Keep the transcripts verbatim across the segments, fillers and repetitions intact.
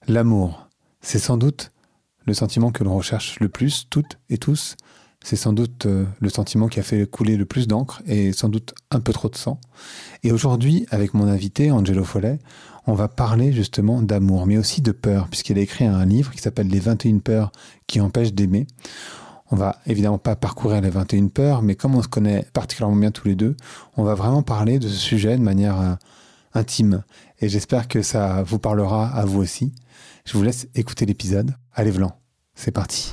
L'amour, c'est sans doute le sentiment que l'on recherche le plus, toutes et tous. C'est sans doute euh, le sentiment qui a fait couler le plus d'encre et sans doute un peu trop de sang. Et aujourd'hui, avec mon invité, Angelo Follet, on va parler justement d'amour, mais aussi de peur, puisqu'il a écrit un livre qui s'appelle « Les vingt et une peurs qui empêchent d'aimer ». On va évidemment pas parcourir les vingt et une peurs, mais comme on se connaît particulièrement bien tous les deux, on va vraiment parler de ce sujet de manière euh, intime. Et j'espère que ça vous parlera à vous aussi. Je vous laisse écouter l'épisode. Allez, Vlan, c'est parti.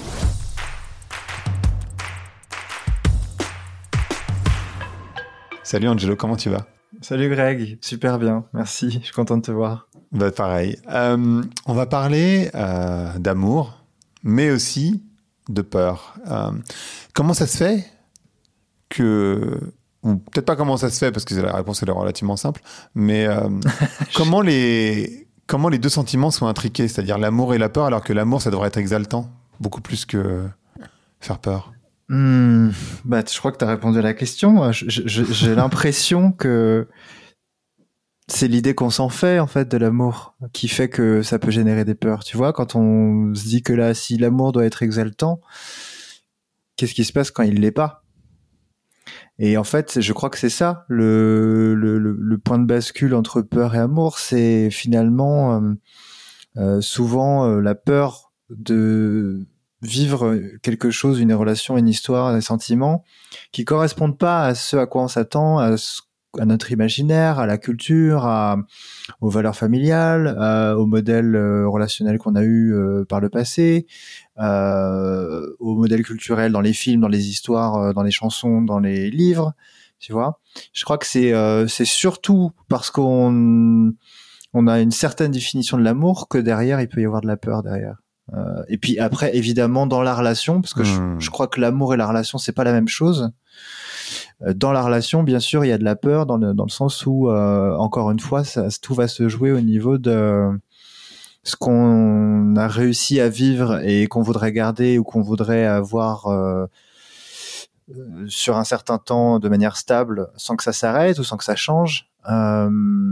Salut Angelo, comment tu vas ? Salut Greg, super bien, merci, je suis content de te voir. Bah pareil. Euh, on va parler euh, d'amour, mais aussi de peur. Euh, comment ça se fait que... ou peut-être pas comment ça se fait, parce que la réponse est relativement simple, mais euh, comment, les, comment les deux sentiments sont intriqués, c'est-à-dire l'amour et la peur, alors que l'amour, ça devrait être exaltant, beaucoup plus que faire peur. Mmh, bah, je crois que tu as répondu à la question. Je, je, j'ai l'impression que c'est l'idée qu'on s'en fait, en fait, de l'amour, qui fait que ça peut générer des peurs. Tu vois, quand on se dit que là, si l'amour doit être exaltant, qu'est-ce qui se passe quand il l'est pas ? Et en fait, je crois que c'est ça, le, le, le, le point de bascule entre peur et amour, c'est finalement euh, euh, souvent euh, la peur de vivre quelque chose, une relation, une histoire, des sentiments qui correspondent pas à ce à quoi on s'attend, à, ce, à notre imaginaire, à la culture, à, aux valeurs familiales, à, au modèle euh, relationnel qu'on a eu euh, par le passé, euh, au modèle culturel dans les films, dans les histoires, euh, dans les chansons, dans les livres, tu vois. Je crois que c'est euh, c'est surtout parce qu'on on a une certaine définition de l'amour que derrière il peut y avoir de la peur derrière. Euh, et puis après, évidemment, dans la relation, parce que mmh. je, je crois que l'amour et la relation, c'est pas la même chose. Euh, dans la relation, bien sûr, il y a de la peur dans le, dans le sens où, euh, encore une fois, ça, tout va se jouer au niveau de ce qu'on a réussi à vivre et qu'on voudrait garder ou qu'on voudrait avoir euh, sur un certain temps de manière stable, sans que ça s'arrête ou sans que ça change. Euh,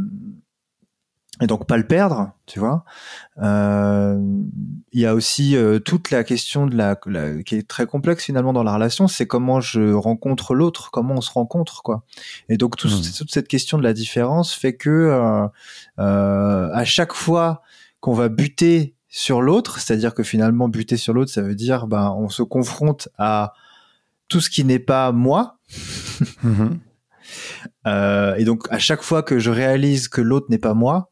et donc pas le perdre, tu vois. Euh, il y a aussi euh, toute la question de la, la qui est très complexe finalement dans la relation, c'est comment je rencontre l'autre, comment on se rencontre, quoi. Et donc tout, mmh. toute cette question de la différence fait que euh, euh, à chaque fois qu'on va buter sur l'autre, c'est-à-dire que finalement buter sur l'autre, ça veut dire ben on se confronte à tout ce qui n'est pas moi. mmh. euh, et donc à chaque fois que je réalise que l'autre n'est pas moi,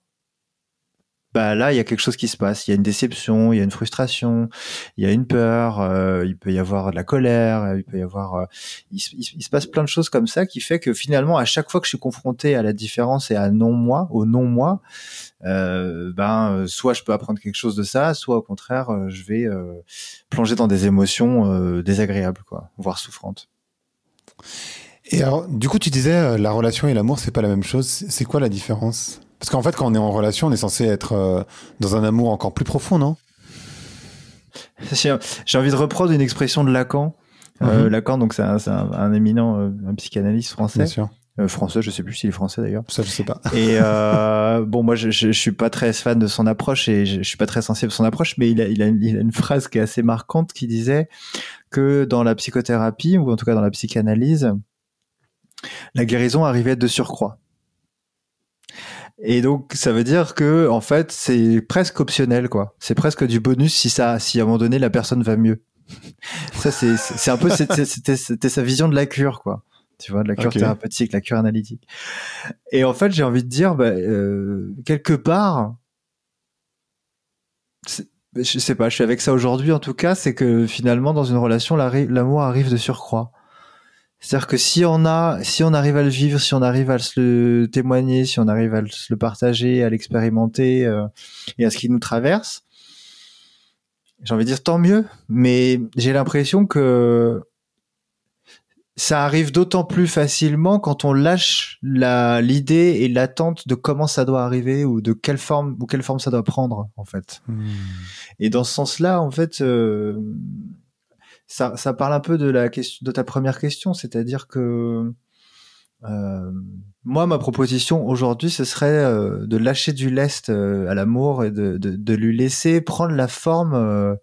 bah là il y a quelque chose qui se passe, il y a une déception, il y a une frustration, il y a une peur, euh, il peut y avoir de la colère, il peut y avoir euh, il, il, il se passe plein de choses comme ça qui fait que finalement à chaque fois que je suis confronté à la différence et à non moi, au non moi, euh, ben soit je peux apprendre quelque chose de ça, soit au contraire euh, je vais euh, plonger dans des émotions euh, désagréables, quoi, voire souffrantes. Et alors du coup tu disais euh, la relation et l'amour c'est pas la même chose, c'est quoi la différence ? Parce qu'en fait, quand on est en relation, on est censé être euh, dans un amour encore plus profond, non ? J'ai, j'ai envie de reprendre une expression de Lacan. Mm-hmm. Euh, Lacan, donc c'est un, c'est un, un éminent euh, un psychanalyste français. Bien sûr. Euh, français, je sais plus s'il est français d'ailleurs. Ça, je sais pas. Et euh, bon, moi, je, je, je suis pas très fan de son approche et je, je suis pas très sensible à son approche, mais il a, il a, il a une phrase qui est assez marquante qui disait que dans la psychothérapie ou en tout cas dans la psychanalyse, la guérison arrivait de surcroît. Et donc, ça veut dire que, en fait, c'est presque optionnel, quoi. C'est presque du bonus si ça, si à un moment donné, la personne va mieux. Ça, c'est, c'est, c'est un peu, c'était, c'était, c'était sa vision de la cure, quoi. Tu vois, de la cure okay. thérapeutique, la cure analytique. Et en fait, j'ai envie de dire, bah, euh, quelque part, c'est, je sais pas, je suis avec ça aujourd'hui, en tout cas, c'est que finalement, dans une relation, l'amour arrive de surcroît. C'est-à-dire que si on a, si on arrive à le vivre, si on arrive à se le témoigner, si on arrive à se le partager, à l'expérimenter euh, et à ce qui nous traverse, j'ai envie de dire tant mieux. Mais j'ai l'impression que ça arrive d'autant plus facilement quand on lâche la, l'idée et l'attente de comment ça doit arriver ou de quelle forme ou quelle forme ça doit prendre, en fait. Mmh. Et dans ce sens-là, en fait. Euh, Ça, ça parle un peu de la question, de ta première question, c'est-à-dire que Euh, moi, ma proposition aujourd'hui, ce serait euh, de lâcher du lest euh, à l'amour et de, de, de lui laisser prendre la forme, euh,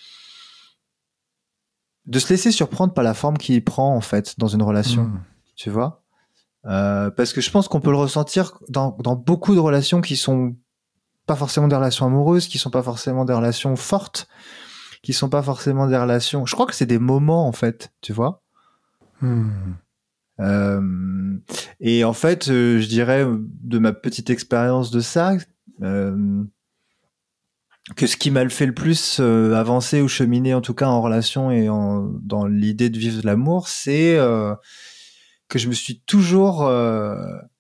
de se laisser surprendre par la forme qu'il prend en fait dans une relation, Mmh. tu vois. Euh, parce que je pense qu'on peut le ressentir dans, dans beaucoup de relations qui sont pas forcément des relations amoureuses, qui sont pas forcément des relations fortes, qui sont pas forcément des relations. Je crois que c'est des moments en fait, tu vois. Mmh. Euh, et en fait, euh, je dirais de ma petite expérience de ça, euh, que ce qui m'a fait le plus euh, avancer ou cheminer, en tout cas en relation et en, dans l'idée de vivre de l'amour, c'est euh, que je me suis toujours, euh,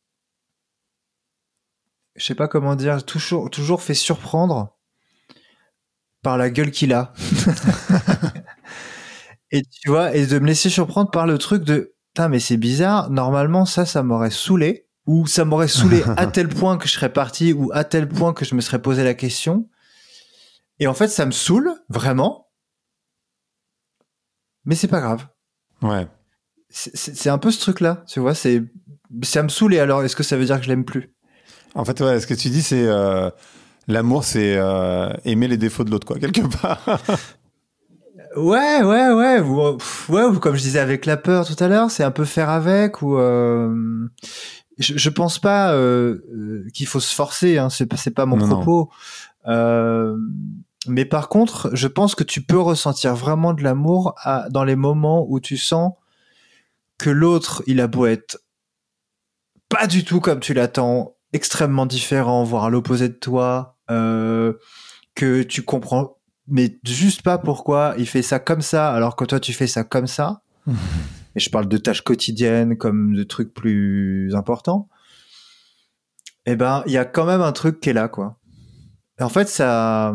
je sais pas comment dire, toujours, toujours fait surprendre par la gueule qu'il a. Et tu vois, et de me laisser surprendre par le truc de, putain, mais c'est bizarre, normalement, ça, ça m'aurait saoulé, ou ça m'aurait saoulé à tel point que je serais parti, ou à tel point que je me serais posé la question. Et en fait, ça me saoule, vraiment. Mais c'est pas grave. Ouais. C'est, c'est, c'est un peu ce truc-là, tu vois, c'est, ça me saoule, et alors, est-ce que ça veut dire que je l'aime plus? En fait, ouais, ce que tu dis, c'est euh, l'amour, c'est euh, aimer les défauts de l'autre, quoi, quelque part. Ouais, ouais, ouais, ou, pff, ouais, ou comme je disais avec la peur tout à l'heure, c'est un peu faire avec, ou euh, je, je pense pas euh, euh, qu'il faut se forcer, hein, c'est, pas- c'est pas mon Non, non. propos. Euh, mais par contre, je pense que tu peux ressentir vraiment de l'amour à, dans les moments où tu sens que l'autre, il a beau être pas du tout comme tu l'attends, extrêmement différent, voire à l'opposé de toi, euh, que tu comprends, mais juste pas pourquoi il fait ça comme ça, alors que toi tu fais ça comme ça. Et je parle de tâches quotidiennes comme de trucs plus importants. Eh ben, il y a quand même un truc qui est là, quoi. Et en fait, ça,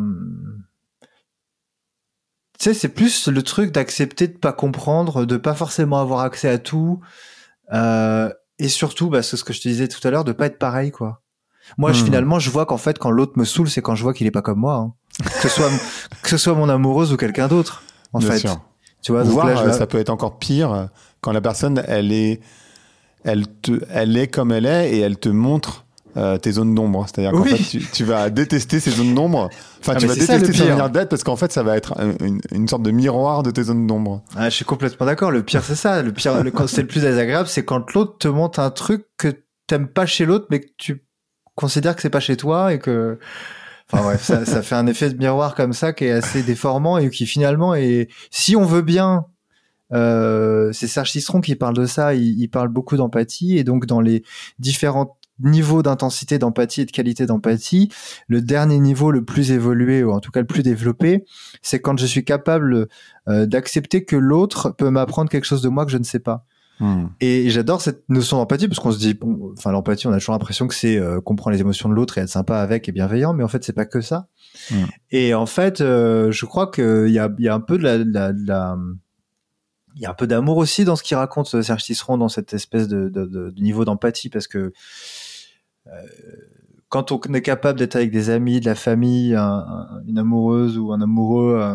tu sais, c'est plus le truc d'accepter de pas comprendre, de pas forcément avoir accès à tout, euh, et surtout, bah, c'est ce que je te disais tout à l'heure, de pas être pareil, quoi. Moi, je, Mmh. finalement, je vois qu'en fait, quand l'autre me saoule, c'est quand je vois qu'il est pas comme moi, hein. Que ce soit, que ce soit mon amoureuse ou quelqu'un d'autre, en Bien fait. sûr. Tu vois, donc Voire, là, je euh, la... ça peut être encore pire euh, quand la personne, elle est, elle te, elle est comme elle est et elle te montre euh, tes zones d'ombre. C'est-à-dire qu'en Oui. fait, tu, tu vas détester ces zones d'ombre. Enfin, Ah, tu mais vas c'est ça, détester le sa pire. manière d'être parce qu'en fait, ça va être une, une sorte de miroir de tes zones d'ombre. Ah, je suis complètement d'accord. Le pire, c'est ça. Le pire, le, quand c'est le plus désagréable, c'est quand l'autre te montre un truc que t'aimes pas chez l'autre, mais que tu considères que c'est pas chez toi et que, enfin bref, ça, ça fait un effet de miroir comme ça qui est assez déformant et qui finalement est, si on veut bien, euh, c'est Serge Citron qui parle de ça. Il, il parle beaucoup d'empathie et donc dans les différents niveaux d'intensité d'empathie et de qualité d'empathie, le dernier niveau le plus évolué ou en tout cas le plus développé, c'est quand je suis capable euh, d'accepter que l'autre peut m'apprendre quelque chose de moi que je ne sais pas. Mmh. Et j'adore cette notion d'empathie parce qu'on se dit, bon, enfin l'empathie, on a toujours l'impression que c'est euh, comprendre les émotions de l'autre et être sympa avec et bienveillant, mais en fait c'est pas que ça. Mmh. Et en fait, euh, je crois qu'il y a, il y a un peu de la, de la, de la il y a un peu d'amour aussi dans ce qu'il raconte Serge Tisseron dans cette espèce de, de, de, de niveau d'empathie parce que euh, quand on est capable d'être avec des amis, de la famille, un, un, une amoureuse ou un amoureux euh,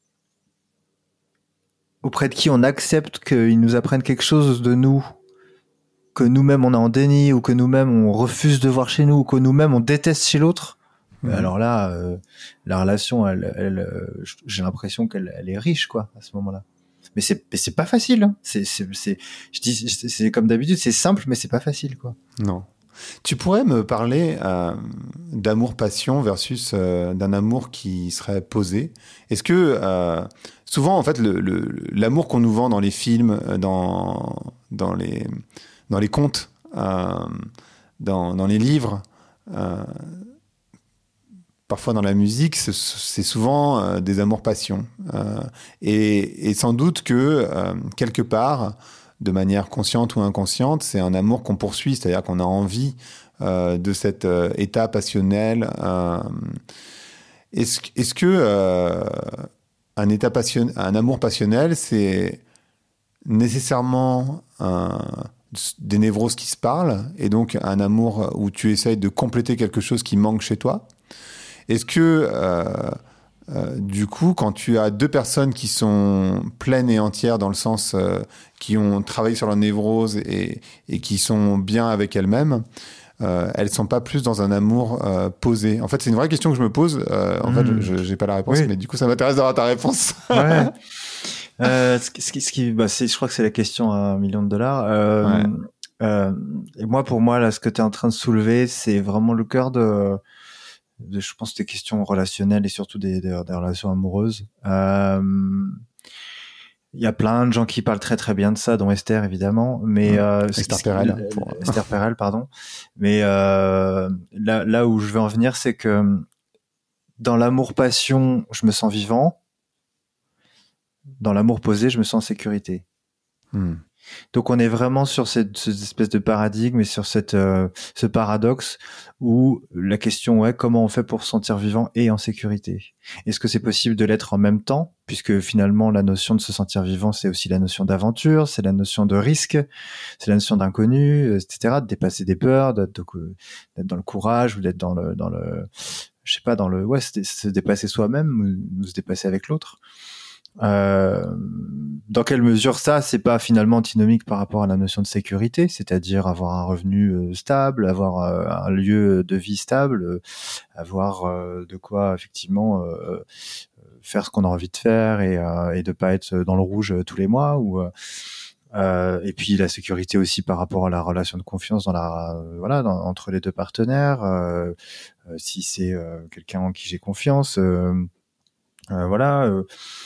auprès de qui on accepte qu'ils nous apprennent quelque chose de nous que nous-mêmes on est en déni ou que nous-mêmes on refuse de voir chez nous ou que nous-mêmes on déteste chez l'autre, mmh. alors là euh, la relation elle, elle, euh, j'ai l'impression qu'elle elle est riche quoi à ce moment-là. Mais c'est mais c'est pas facile hein. c'est c'est c'est je dis c'est comme d'habitude, c'est simple mais c'est pas facile quoi. Non. Tu pourrais me parler euh, d'amour passion versus euh, d'un amour qui serait posé. Est-ce que euh, souvent en fait le, le, l'amour qu'on nous vend dans les films, dans dans les dans les contes, euh, dans dans les livres, euh, parfois dans la musique, c'est, c'est souvent euh, des amours passion. Euh, et, et sans doute que euh, quelque part, de manière consciente ou inconsciente, c'est un amour qu'on poursuit, c'est-à-dire qu'on a envie euh, de cet euh, état passionnel. Euh, est-ce, est-ce que euh, un état passion, un amour passionnel, c'est nécessairement un, des névroses qui se parlent, et donc un amour où tu essayes de compléter quelque chose qui manque chez toi? Est-ce que euh, Euh, du coup, quand tu as deux personnes qui sont pleines et entières dans le sens euh, qui ont travaillé sur leur névrose et, et qui sont bien avec elles-mêmes, euh, elles sont pas plus dans un amour euh, posé. En fait, c'est une vraie question que je me pose. Euh, en Mmh. fait, je j'ai pas la réponse, Oui. mais du coup, ça m'intéresse d'avoir ta réponse. Ouais. euh, ce qui, ce qui, ce qui- bah, c'est, je crois que c'est la question à un million de dollars. Euh, Ouais. euh, et moi, pour moi, là, ce que tu es en train de soulever, c'est vraiment le cœur de, de, je pense, des questions relationnelles et surtout des, des, des relations amoureuses. Euh, Il y a plein de gens qui parlent très très bien de ça, dont Esther évidemment, mais Mmh. euh, Esther ce- Perel, l- pour- Esther Perel, pardon. Mais euh, là, là où je veux en venir, c'est que dans l'amour-passion, je me sens vivant. Dans l'amour posé, je me sens en sécurité. Mmh. Donc on est vraiment sur cette, cette espèce de paradigme et sur cette, euh, ce paradoxe où la question est comment on fait pour se sentir vivant et en sécurité. Est-ce que c'est possible de l'être en même temps, puisque finalement la notion de se sentir vivant, c'est aussi la notion d'aventure, c'est la notion de risque, c'est la notion d'inconnu, et cetera, de dépasser des peurs, d'être, de- d'être dans le courage ou d'être dans le, dans le, je sais pas, dans le, ouais, se, se dépasser soi-même ou, ou se dépasser avec l'autre. Euh, dans quelle mesure ça, c'est pas finalement antinomique par rapport à la notion de sécurité, c'est-à-dire avoir un revenu euh, stable, avoir euh, un lieu de vie stable, euh, avoir euh, de quoi effectivement euh, faire ce qu'on a envie de faire et, euh, et de pas être dans le rouge tous les mois ou euh, et puis la sécurité aussi par rapport à la relation de confiance dans la euh, voilà dans, entre les deux partenaires, euh, euh, si c'est euh, quelqu'un en qui j'ai confiance, euh, euh, voilà. Euh,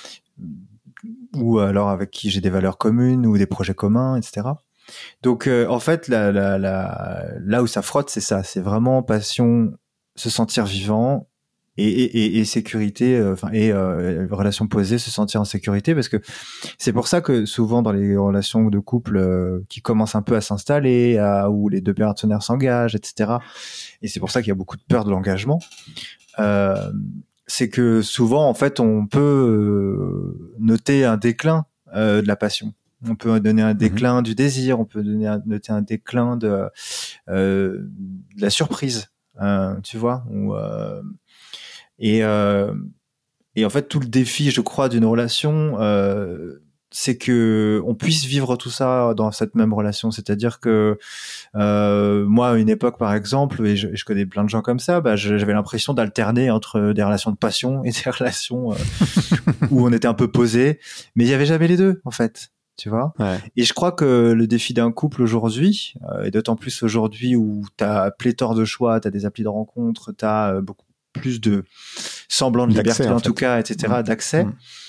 ou alors avec qui j'ai des valeurs communes ou des projets communs, et cetera. Donc euh, en fait, la, la, la, là où ça frotte, c'est ça, c'est vraiment passion, se sentir vivant et, et, et, et sécurité, enfin euh, et euh, relation posée, se sentir en sécurité, parce que c'est pour ça que souvent dans les relations de couple euh, qui commencent un peu à s'installer, à, où les deux partenaires s'engagent, et cetera. Et c'est pour ça qu'il y a beaucoup de peur de l'engagement. Euh, c'est que souvent, en fait, on peut euh, noter un déclin euh, de la passion. On peut donner un déclin mmh. du désir, on peut donner un, noter un déclin de, euh, de la surprise, euh, tu vois. Ou, euh, et, euh, et en fait, tout le défi, je crois, d'une relation, euh, c'est que on puisse vivre tout ça dans cette même relation. C'est-à-dire que euh, moi, à une époque, par exemple, et je, je connais plein de gens comme ça, bah, je, j'avais l'impression d'alterner entre des relations de passion et des relations euh, où on était un peu posé, mais il y avait jamais les deux, en fait. Tu vois. Ouais. Et je crois que le défi d'un couple aujourd'hui, euh, et d'autant plus aujourd'hui où t'as pléthore de choix, t'as des applis de rencontres, t'as euh, beaucoup plus de semblant de liberté, en, en tout cas, et cetera, mmh. d'accès. Mmh.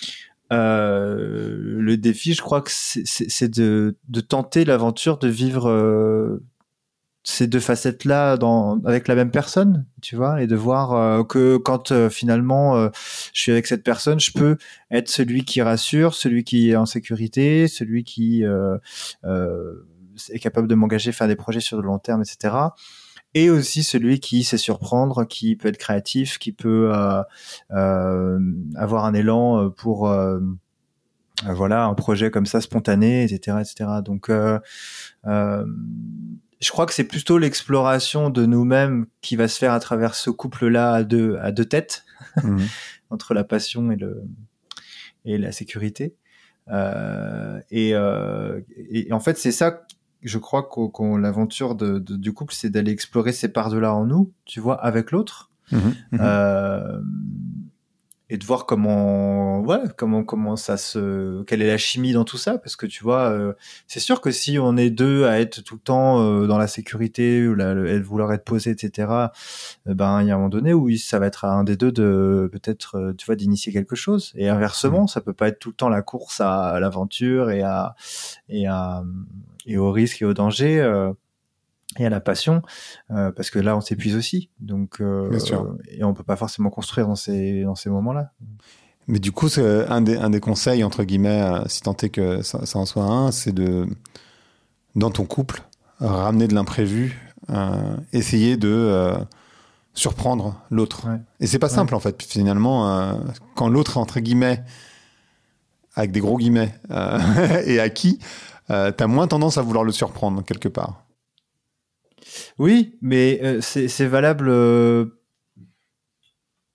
Euh, le défi, je crois que c'est, c'est, c'est de, de tenter l'aventure de vivre euh, ces deux facettes-là dans, avec la même personne, tu vois, et de voir euh, que quand euh, finalement euh, je suis avec cette personne, je peux être celui qui rassure, celui qui est en sécurité, celui qui euh, euh, est capable de m'engager, faire des projets sur le long terme, et cetera. Et aussi celui qui sait surprendre, qui peut être créatif, qui peut euh, euh, avoir un élan pour euh, euh, voilà un projet comme ça spontané, et cetera, et cetera. Donc euh, euh, je crois que c'est plutôt l'exploration de nous-mêmes qui va se faire à travers ce couple-là à deux à deux têtes mmh. entre la passion et le et la sécurité. Euh, et, euh, et en fait c'est ça. Je crois qu'on, qu'on l'aventure de, de, du couple, c'est d'aller explorer ces parts-là en nous, tu vois, avec l'autre, mmh, mmh. Euh, et de voir comment, ouais, comment, comment ça se, quelle est la chimie dans tout ça, parce que tu vois, euh, c'est sûr que si on est deux à être tout le temps euh, dans la sécurité ou la, le, vouloir être posé, et cetera, euh, ben il y a un moment donné où ça va être à un des deux de peut-être, euh, tu vois, d'initier quelque chose, et inversement, mmh. ça peut pas être tout le temps la course à, à l'aventure et à et à et au risque et au danger euh, et à la passion, euh, parce que là on s'épuise aussi, donc euh, Bien sûr. et on peut pas forcément construire dans ces dans ces moments-là. Mais du coup, c'est un des un des conseils entre guillemets, euh, si tant est que ça, ça en soit un, c'est de dans ton couple ramener de l'imprévu, euh, essayer de euh, surprendre l'autre. Ouais. Et c'est pas simple ouais. en fait. Finalement, euh, quand l'autre entre guillemets avec des gros guillemets euh, est acquis, euh, t'as moins tendance à vouloir le surprendre quelque part. Oui, mais euh, c'est, c'est valable. Euh,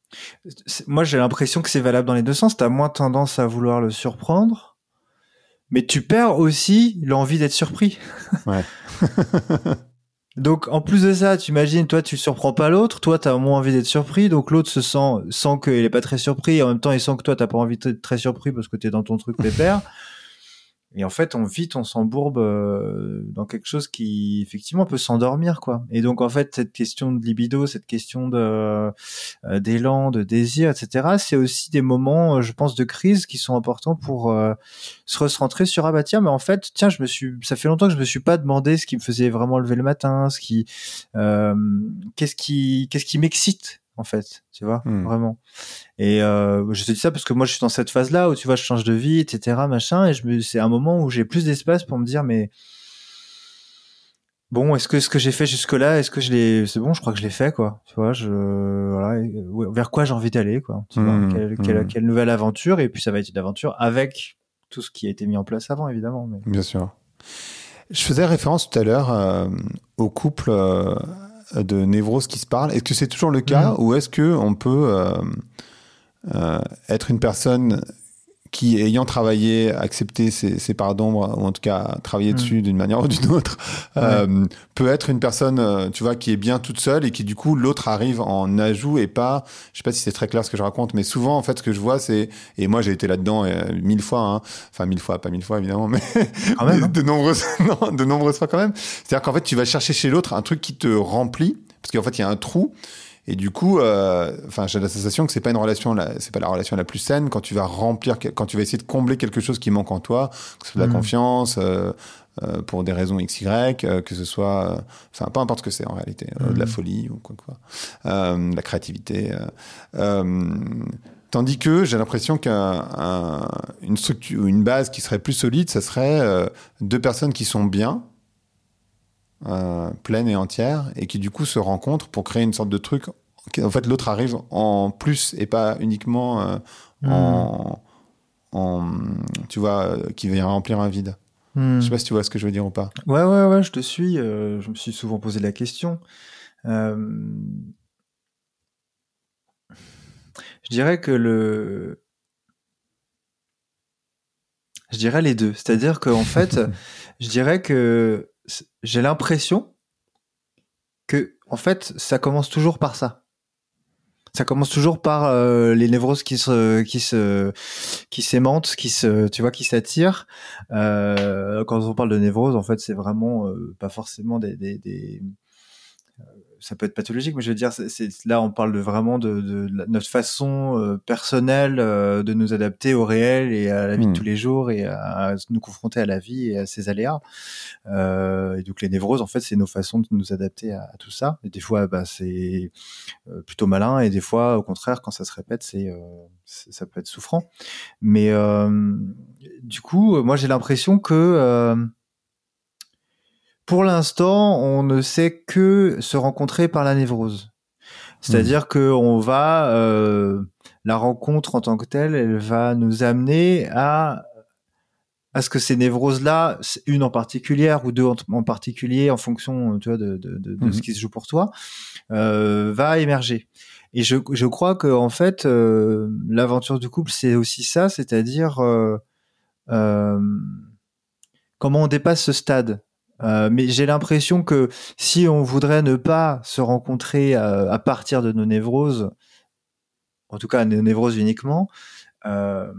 C'est- Moi, j'ai l'impression que c'est valable dans les deux sens. T'as moins tendance à vouloir le surprendre, mais tu perds aussi l'envie d'être surpris. Ouais. Donc, en plus de ça, tu imagines, toi, tu surprends pas l'autre, toi, t'as moins envie d'être surpris, donc l'autre se sent, sent qu'il est pas très surpris, et en même temps, il sent que toi, t'as pas envie d'être très surpris parce que t'es dans ton truc pépère. Et en fait, on vite, on s'embourbe euh, dans quelque chose qui, effectivement, peut s'endormir, quoi. Et donc, en fait, cette question de libido, cette question de euh, d'élan, de désir, et cetera, c'est aussi des moments, euh, je pense, de crise qui sont importants pour euh, se recentrer sur ah bah tiens, mais en fait, tiens, je me suis, ça fait longtemps que je me suis pas demandé ce qui me faisait vraiment lever le matin, ce qui, euh, qu'est-ce qui, qu'est-ce qui m'excite, en fait, tu vois, Mm. vraiment. Et euh, je te dis ça parce que moi je suis dans cette phase-là où tu vois je change de vie, et cetera machin, et je me, c'est un moment où j'ai plus d'espace pour me dire mais bon, est-ce que ce que j'ai fait jusque-là, est-ce que je l'ai, c'est bon, je crois que je l'ai fait quoi, tu vois, je voilà, et, ouais, vers quoi j'ai envie d'aller quoi, tu vois, Mmh, quelle, quelle, mmh. quelle nouvelle aventure, et puis ça va être une aventure avec tout ce qui a été mis en place avant évidemment. Mais... Bien sûr. Je faisais référence tout à l'heure euh, au couple euh, de névroses qui se parlent. Est-ce que c'est toujours le cas Mmh. ou est-ce que on peut euh, euh, être une personne qui, ayant travaillé, accepté ses, ses parts d'ombre, ou en tout cas travaillé Mmh. dessus d'une manière ou d'une autre, Ouais. euh, peut être une personne, euh, tu vois, qui est bien toute seule et qui du coup l'autre arrive en ajout et pas, je sais pas si c'est très clair ce que je raconte, mais souvent en fait ce que je vois c'est, et moi j'ai été là-dedans euh, mille fois, hein, enfin mille fois, pas mille fois évidemment, mais Quand même, hein. de nombreuses, non, de nombreuses fois quand même. C'est-à-dire qu'en fait tu vas chercher chez l'autre un truc qui te remplit, parce qu'en fait il y a un trou. Et du coup, euh, enfin, j'ai la sensation que c'est pas une relation, la, c'est pas la relation la plus saine quand tu vas remplir, quand tu vas essayer de combler quelque chose qui manque en toi, que ce soit de la Mmh. confiance, euh, euh, pour des raisons X Y, euh, que ce soit, euh, enfin, peu importe ce que c'est en réalité, euh, Mmh. de la folie ou quoi quoi, euh, de la créativité. Euh, euh, tandis que j'ai l'impression qu'une structure, une base qui serait plus solide, ça serait euh, deux personnes qui sont bien. Euh, pleine et entière, et qui du coup se rencontrent pour créer une sorte de truc. En fait, l'autre arrive en plus et pas uniquement euh, en, en, tu vois, euh, qui vient remplir un vide. Mmh. Je sais pas si tu vois ce que je veux dire ou pas. Ouais, ouais, ouais, je te suis. Euh, je me suis souvent posé la question. Euh, je dirais que le, je dirais les deux. C'est-à-dire qu'en fait, je dirais que j'ai l'impression que, en fait, ça commence toujours par ça. Ça commence toujours par euh, les névroses qui se, qui se, qui s'aimantent, qui se, tu vois, qui s'attirent. Euh, quand on parle de névrose, en fait, c'est vraiment euh, pas forcément des, des, des ça peut être pathologique, mais je veux dire, c'est, c'est, là, on parle de vraiment de, de, de notre façon euh, personnelle euh, de nous adapter au réel et à la vie Hmm. de tous les jours et à, à nous confronter à la vie et à ses aléas. Euh, et donc, les névroses, en fait, c'est nos façons de nous adapter à, à tout ça. Et des fois, bah, c'est euh, plutôt malin, et des fois, au contraire, quand ça se répète, c'est, euh, c'est ça peut être souffrant. Mais euh, du coup, moi, j'ai l'impression que euh, pour l'instant, on ne sait que se rencontrer par la névrose. C'est-à-dire mmh. que on va euh, la rencontre en tant que telle, elle va nous amener à à ce que ces névroses-là, une en particulière ou deux en, en particulier, en fonction, tu vois, de, de, de, de mmh. ce qui se joue pour toi, euh, va émerger. Et je, je crois que en fait, euh, l'aventure du couple, c'est aussi ça, c'est-à-dire euh, euh, comment on dépasse ce stade. Euh, mais j'ai l'impression que si on voudrait ne pas se rencontrer à, à partir de nos névroses, en tout cas nos névroses uniquement, euh,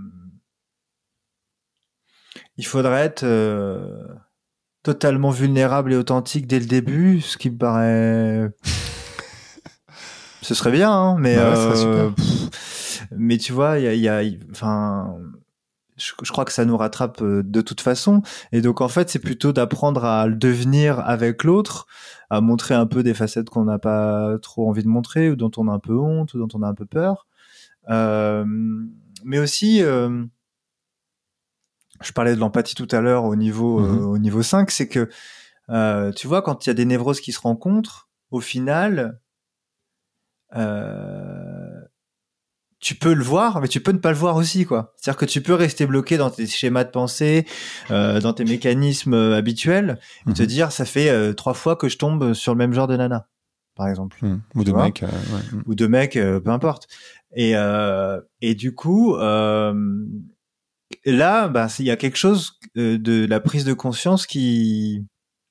il faudrait être euh, totalement vulnérable et authentique dès le début, ce qui me paraît... ce serait bien, hein, mais... Bah ouais, euh, super. Pff, mais tu vois, il y a... Enfin... Je, je crois que ça nous rattrape de toute façon. Et donc, en fait, c'est plutôt d'apprendre à le devenir avec l'autre, à montrer un peu des facettes qu'on n'a pas trop envie de montrer, ou dont on a un peu honte, ou dont on a un peu peur. Euh, mais aussi, euh, je parlais de l'empathie tout à l'heure au niveau, mm-hmm. euh, au niveau cinq, c'est que, euh, tu vois, quand il y a des névroses qui se rencontrent, au final, euh, tu peux le voir, mais tu peux ne pas le voir aussi, quoi. C'est-à-dire que tu peux rester bloqué dans tes schémas de pensée, euh, dans tes mécanismes euh, habituels, et mmh. te dire, ça fait euh, trois fois que je tombe sur le même genre de nana. par exemple. Mmh. Ou de mecs. Euh, ouais. Ou de mecs, euh, peu importe. Et, euh, et du coup, euh, là, bah, il y a quelque chose de la prise de conscience qui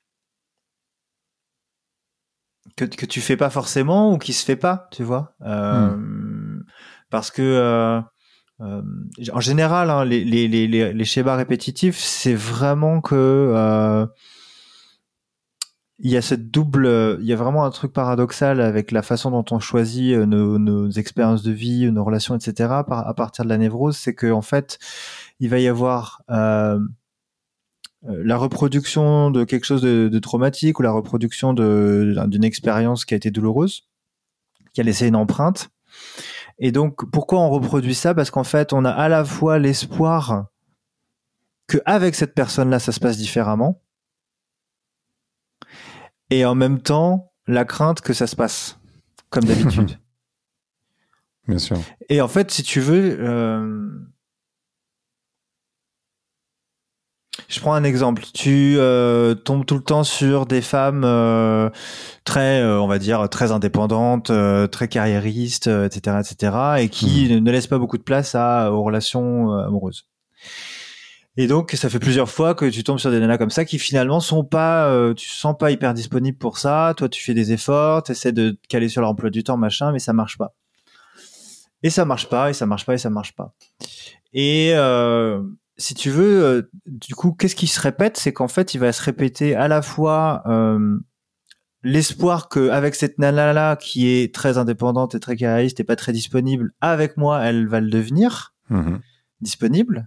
que que tu fais pas forcément ou qui se fait pas, tu vois, euh, mmh. parce que euh, euh, en général, hein, les, les les les schémas répétitifs, c'est vraiment que euh, il y a cette double, il y a vraiment un truc paradoxal avec la façon dont on choisit nos, nos expériences de vie, nos relations, et cetera. Par, à partir de la névrose, c'est que en fait, il va y avoir euh, la reproduction de quelque chose de, de traumatique ou la reproduction de, d'une expérience qui a été douloureuse, qui a laissé une empreinte. Et donc, pourquoi on reproduit ça ? Parce qu'en fait, on a à la fois l'espoir que avec cette personne-là, ça se passe différemment, et en même temps, la crainte que ça se passe comme d'habitude. Bien sûr. Et en fait, si tu veux, euh... je prends un exemple. Tu euh, tombes tout le temps sur des femmes euh, très, euh, on va dire, très indépendantes, euh, très carriéristes, euh, et cetera, et cetera, et qui mmh. ne laissent pas beaucoup de place à, aux relations euh, amoureuses. Et donc, ça fait plusieurs fois que tu tombes sur des nanas comme ça qui finalement sont pas, euh, tu sens pas hyper disponibles pour ça. Toi, tu fais des efforts, tu essaies de te caler sur leur emploi du temps, machin, mais ça marche pas. Et ça marche pas, et ça marche pas, et ça marche pas. Et euh, si tu veux, euh, du coup, qu'est-ce qui se répète ? C'est qu'en fait, il va se répéter à la fois euh, l'espoir qu'avec cette nana-là, qui est très indépendante et très carriériste et pas très disponible, avec moi, elle va le devenir mmh. disponible.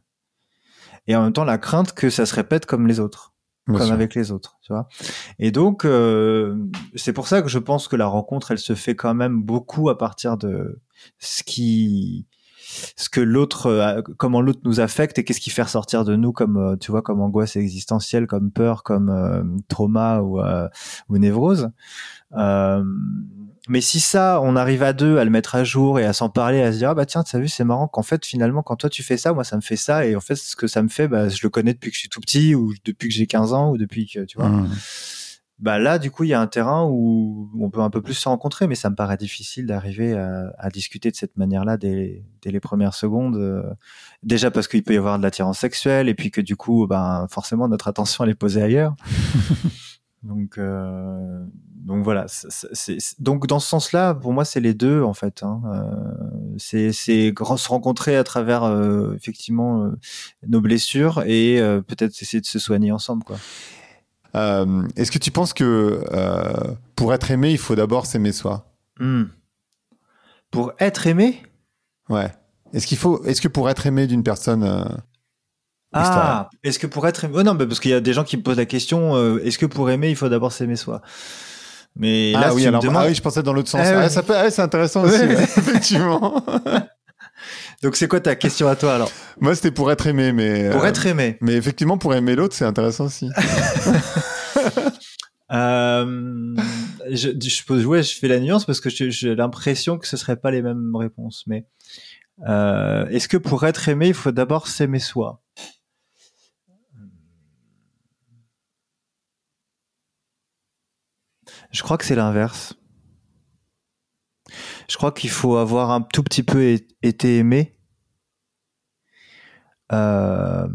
Et en même temps, la crainte que ça se répète comme les autres, Bien comme sûr. Avec les autres, tu vois. Et donc, euh, c'est pour ça que je pense que la rencontre, elle se fait quand même beaucoup à partir de ce qui, ce que l'autre, comment l'autre nous affecte et qu'est-ce qui fait ressortir de nous comme, tu vois, comme angoisse existentielle, comme peur, comme euh, trauma ou, euh, ou névrose. Euh, mais si ça, on arrive à deux à le mettre à jour et à s'en parler, à se dire ah bah tiens, t'as vu, c'est marrant qu'en fait finalement quand toi tu fais ça, moi ça me fait ça, et en fait ce que ça me fait, bah je le connais depuis que je suis tout petit ou depuis que j'ai quinze ans ou depuis que tu vois. Mmh. Bah là du coup il y a un terrain où on peut un peu plus se rencontrer, mais ça me paraît difficile d'arriver à, à discuter de cette manière-là dès, dès les premières secondes. Euh, déjà parce qu'il peut y avoir de l'attirance sexuelle et puis que du coup ben forcément notre attention elle est posée ailleurs. Donc, euh, donc voilà. C'est, c'est, c'est, donc dans ce sens-là, pour moi, c'est les deux en fait. Hein. Euh, c'est, c'est se rencontrer à travers euh, effectivement euh, nos blessures et euh, peut-être essayer de se soigner ensemble, quoi. Euh, est-ce que tu penses que euh, pour être aimé, il faut d'abord s'aimer soi ? mmh. Pour être aimé ? Ouais. Est-ce qu'il faut, est-ce que pour être aimé d'une personne euh... Ah, est-ce que pour être aimé... Oh non, parce qu'il y a des gens qui me posent la question, euh, est-ce que pour aimer, il faut d'abord s'aimer soi ? Mais ah, là, oui, tu alors, me demandes... ah oui, je pensais dans l'autre sens. Eh ah, ouais. ça peut... ah, c'est intéressant aussi, ouais, effectivement. Donc, c'est quoi ta question à toi, alors ? Moi, c'était pour être aimé, mais... Pour euh... être aimé. Mais effectivement, pour aimer l'autre, c'est intéressant aussi. euh, je, je, pose, ouais, je fais la nuance parce que j'ai, j'ai l'impression que ce seraient pas les mêmes réponses. Mais euh, est-ce que pour être aimé, il faut d'abord s'aimer soi ? Je crois que c'est l'inverse. Je crois qu'il faut avoir un tout petit peu é- été aimé euh,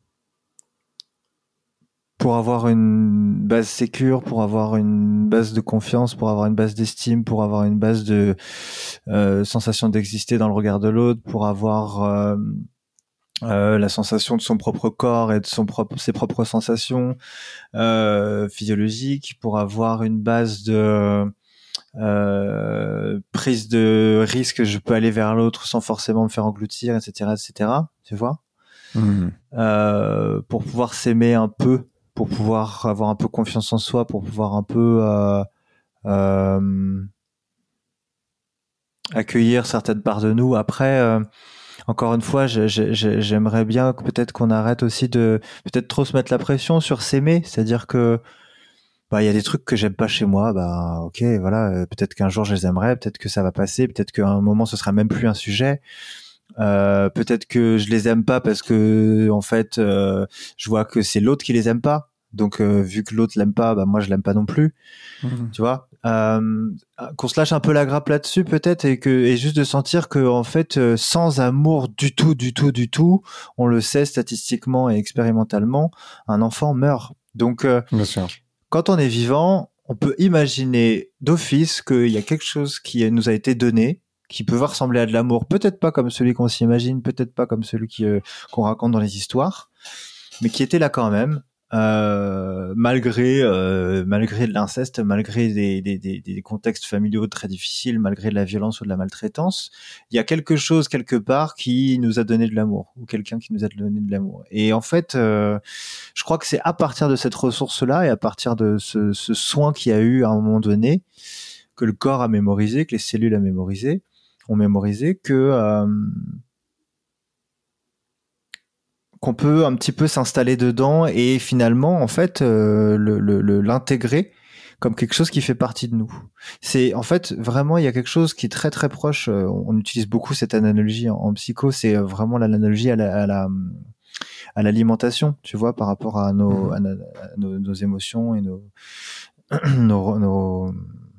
pour avoir une base sécure, pour avoir une base de confiance, pour avoir une base d'estime, pour avoir une base de euh, sensation d'exister dans le regard de l'autre, pour avoir euh, euh, la sensation de son propre corps et de son propre, ses propres sensations euh, physiologiques, pour avoir une base de Euh, prise de risque, je peux aller vers l'autre sans forcément me faire engloutir, et cetera, et cetera. Tu vois, mmh. euh, pour pouvoir s'aimer un peu, pour pouvoir avoir un peu confiance en soi, pour pouvoir un peu euh, euh, accueillir certaines parts de nous. Après, euh, encore une fois, je, je, je, j'aimerais bien que peut-être qu'on arrête aussi de peut-être trop se mettre la pression sur s'aimer, c'est-à-dire que bah il y a des trucs que j'aime pas chez moi, bah ok, voilà, euh, peut-être qu'un jour je les aimerais, peut-être que ça va passer, peut-être qu'à un moment ce sera même plus un sujet, euh, peut-être que je les aime pas parce que en fait euh, je vois que c'est l'autre qui les aime pas, Donc, euh, vu que l'autre l'aime pas, bah moi je l'aime pas non plus. Mmh. Tu vois, euh, qu'on se lâche un peu la grappe là-dessus peut-être et que et juste de sentir que en fait, euh, sans amour du tout, du tout, du tout, on le sait statistiquement et expérimentalement, un enfant meurt. Donc, euh, Bien sûr. quand on est vivant, on peut imaginer d'office qu'il y a quelque chose qui nous a été donné, qui peut ressembler à de l'amour, peut-être pas comme celui qu'on s'imagine, peut-être pas comme celui qui, euh, qu'on raconte dans les histoires, mais qui était là quand même, euh, malgré euh, malgré de l'inceste, malgré des, des, des, des contextes familiaux très difficiles, malgré de la violence ou de la maltraitance, il y a quelque chose quelque part qui nous a donné de l'amour, ou quelqu'un qui nous a donné de l'amour. Et en fait, euh, je crois que c'est à partir de cette ressource-là et à partir de ce, ce soin qu'il y a eu à un moment donné, que le corps a mémorisé, que les cellules a mémorisé, ont mémorisé, que euh, qu'on peut un petit peu s'installer dedans et finalement, en fait, euh, le, le, le, l'intégrer comme quelque chose qui fait partie de nous. C'est en fait vraiment il y a quelque chose qui est très très proche. Euh, on utilise beaucoup cette analogie en, en psycho. C'est vraiment l'analogie à la, à la à l'alimentation, tu vois, par rapport à nos mmh. à, na, à nos, nos émotions et nos nos, nos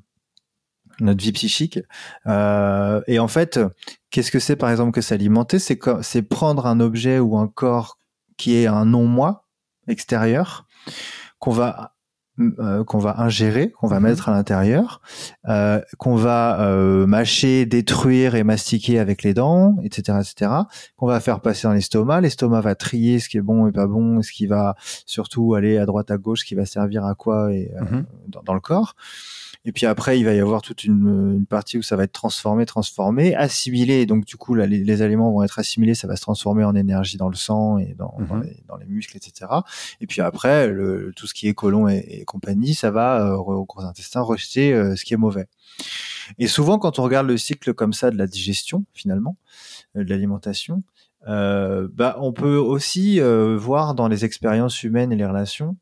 notre vie psychique. Euh, et en fait, qu'est-ce que c'est par exemple que s'alimenter ? C'est, c'est prendre un objet ou un corps qui est un non-moi extérieur, qu'on va, euh, qu'on va ingérer, qu'on va mmh. mettre à l'intérieur, euh, qu'on va euh, mâcher, détruire et mastiquer avec les dents, et cetera, et cetera, qu'on va faire passer dans l'estomac. L'estomac va trier ce qui est bon et pas bon, ce qui va surtout aller à droite à gauche, ce qui va servir à quoi et, euh, mmh. dans, dans le corps. Et puis après, il va y avoir toute une, une partie où ça va être transformé, transformé, assimilé. Et donc, du coup, là, les, les aliments vont être assimilés, ça va se transformer en énergie dans le sang et dans, mmh. dans, les, dans les muscles, et cetera. Et puis après, le, tout ce qui est côlon et, et compagnie, ça va euh, au gros intestin rejeter euh, ce qui est mauvais. Et souvent, quand on regarde le cycle comme ça de la digestion, finalement, euh, de l'alimentation, euh, bah, on peut aussi euh, voir dans les expériences humaines et les relations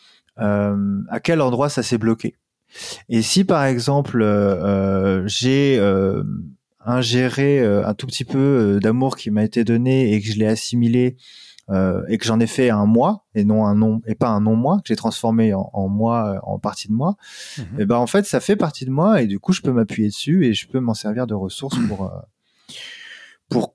euh, à quel endroit ça s'est bloqué. Et si par exemple euh, j'ai euh, ingéré euh, un tout petit peu euh, d'amour qui m'a été donné et que je l'ai assimilé euh, et que j'en ai fait un moi et non un non et pas un non moi que j'ai transformé en, en moi en partie de moi, mmh. et ben en fait ça fait partie de moi et du coup je peux m'appuyer dessus et je peux m'en servir de ressource pour euh, pour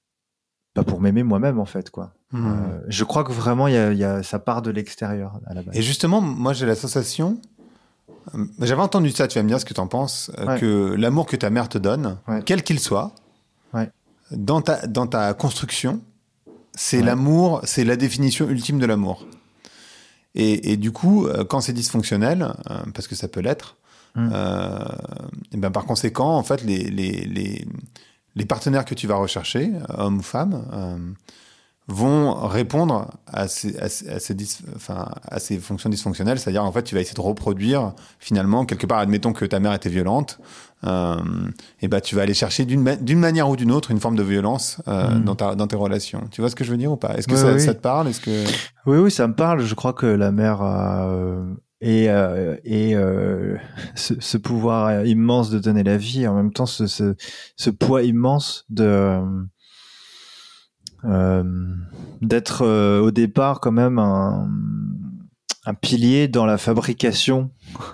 pas pour m'aimer moi-même en fait quoi. Mmh. Euh, je crois que vraiment il y a, y a ça part de l'extérieur à la base. Et justement moi j'ai la sensation, j'avais entendu ça, tu vas me dire ce que tu en penses, ouais. que l'amour que ta mère te donne, ouais. quel qu'il soit, ouais. dans, ta, dans ta construction, c'est ouais. l'amour, c'est la définition ultime de l'amour. Et, et du coup, quand c'est dysfonctionnel, euh, parce que ça peut l'être, mm. euh, et ben par conséquent, en fait, les, les, les, les partenaires que tu vas rechercher, hommes ou femmes, euh, vont répondre à ces, à ces, à ces, dis, enfin, à ces fonctions dysfonctionnelles, c'est-à-dire en fait tu vas essayer de reproduire finalement quelque part, admettons que ta mère était violente, euh, et ben tu vas aller chercher d'une, ma- d'une manière ou d'une autre une forme de violence euh, mmh. dans, ta, dans tes relations. Tu vois ce que je veux dire ou pas ? Est-ce que oui, ça, oui. ça te parle ? Est-ce que... Oui, oui, ça me parle. Je crois que la mère a euh, et, euh, et euh, ce, ce pouvoir immense de donner la vie, et en même temps ce, ce, ce poids immense de Euh, d'être euh, au départ quand même un, un pilier dans la fabrication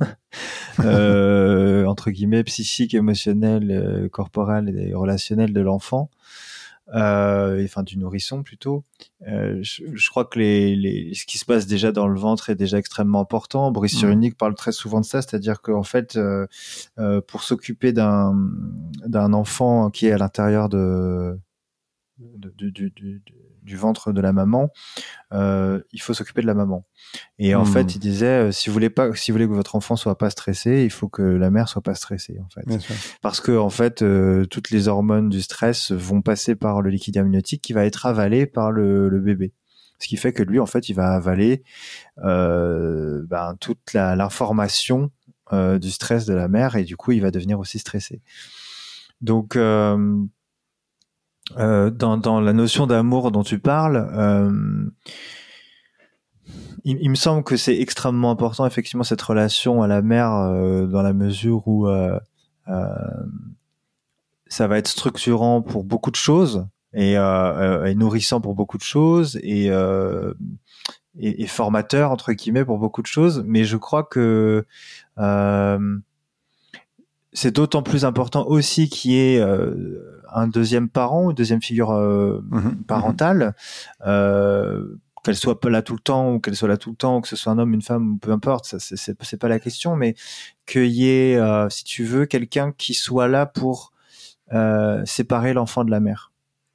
euh, entre guillemets psychique, émotionnelle, euh, corporelle et relationnelle de l'enfant, euh, enfin du nourrisson plutôt. Euh, je, je crois que les, les, ce qui se passe déjà dans le ventre est déjà extrêmement important. Boris mmh. Cyrulnik parle très souvent de ça, c'est-à-dire qu'en fait, euh, euh, pour s'occuper d'un, d'un enfant qui est à l'intérieur de Du, du, du, du ventre de la maman, euh, il faut s'occuper de la maman. Et en mmh. fait, il disait, euh, si vous voulez pas, si vous voulez que votre enfant soit pas stressé, il faut que la mère soit pas stressée, en fait. Parce que en fait, euh, toutes les hormones du stress vont passer par le liquide amniotique qui va être avalé par le, le bébé. Ce qui fait que lui, en fait, il va avaler euh, ben, toute la, l'information euh, du stress de la mère et du coup, il va devenir aussi stressé. Donc euh, Euh, dans, dans la notion d'amour dont tu parles, euh, il, il me semble que c'est extrêmement important, effectivement, cette relation à la mère, euh, dans la mesure où euh, euh, ça va être structurant pour beaucoup de choses et, euh, et nourrissant pour beaucoup de choses et, euh, est, est formateur entre guillemets pour beaucoup de choses, mais je crois que euh, c'est d'autant plus important aussi qu'il y ait euh, un deuxième parent, une deuxième figure euh, mmh, parentale, mmh. euh, qu'elle soit pas là tout le temps ou qu'elle soit là tout le temps, ou que ce soit un homme, une femme, peu importe, ça c'est, c'est, c'est pas la question, mais qu'il y ait, euh, si tu veux, quelqu'un qui soit là pour euh, séparer l'enfant de la mère.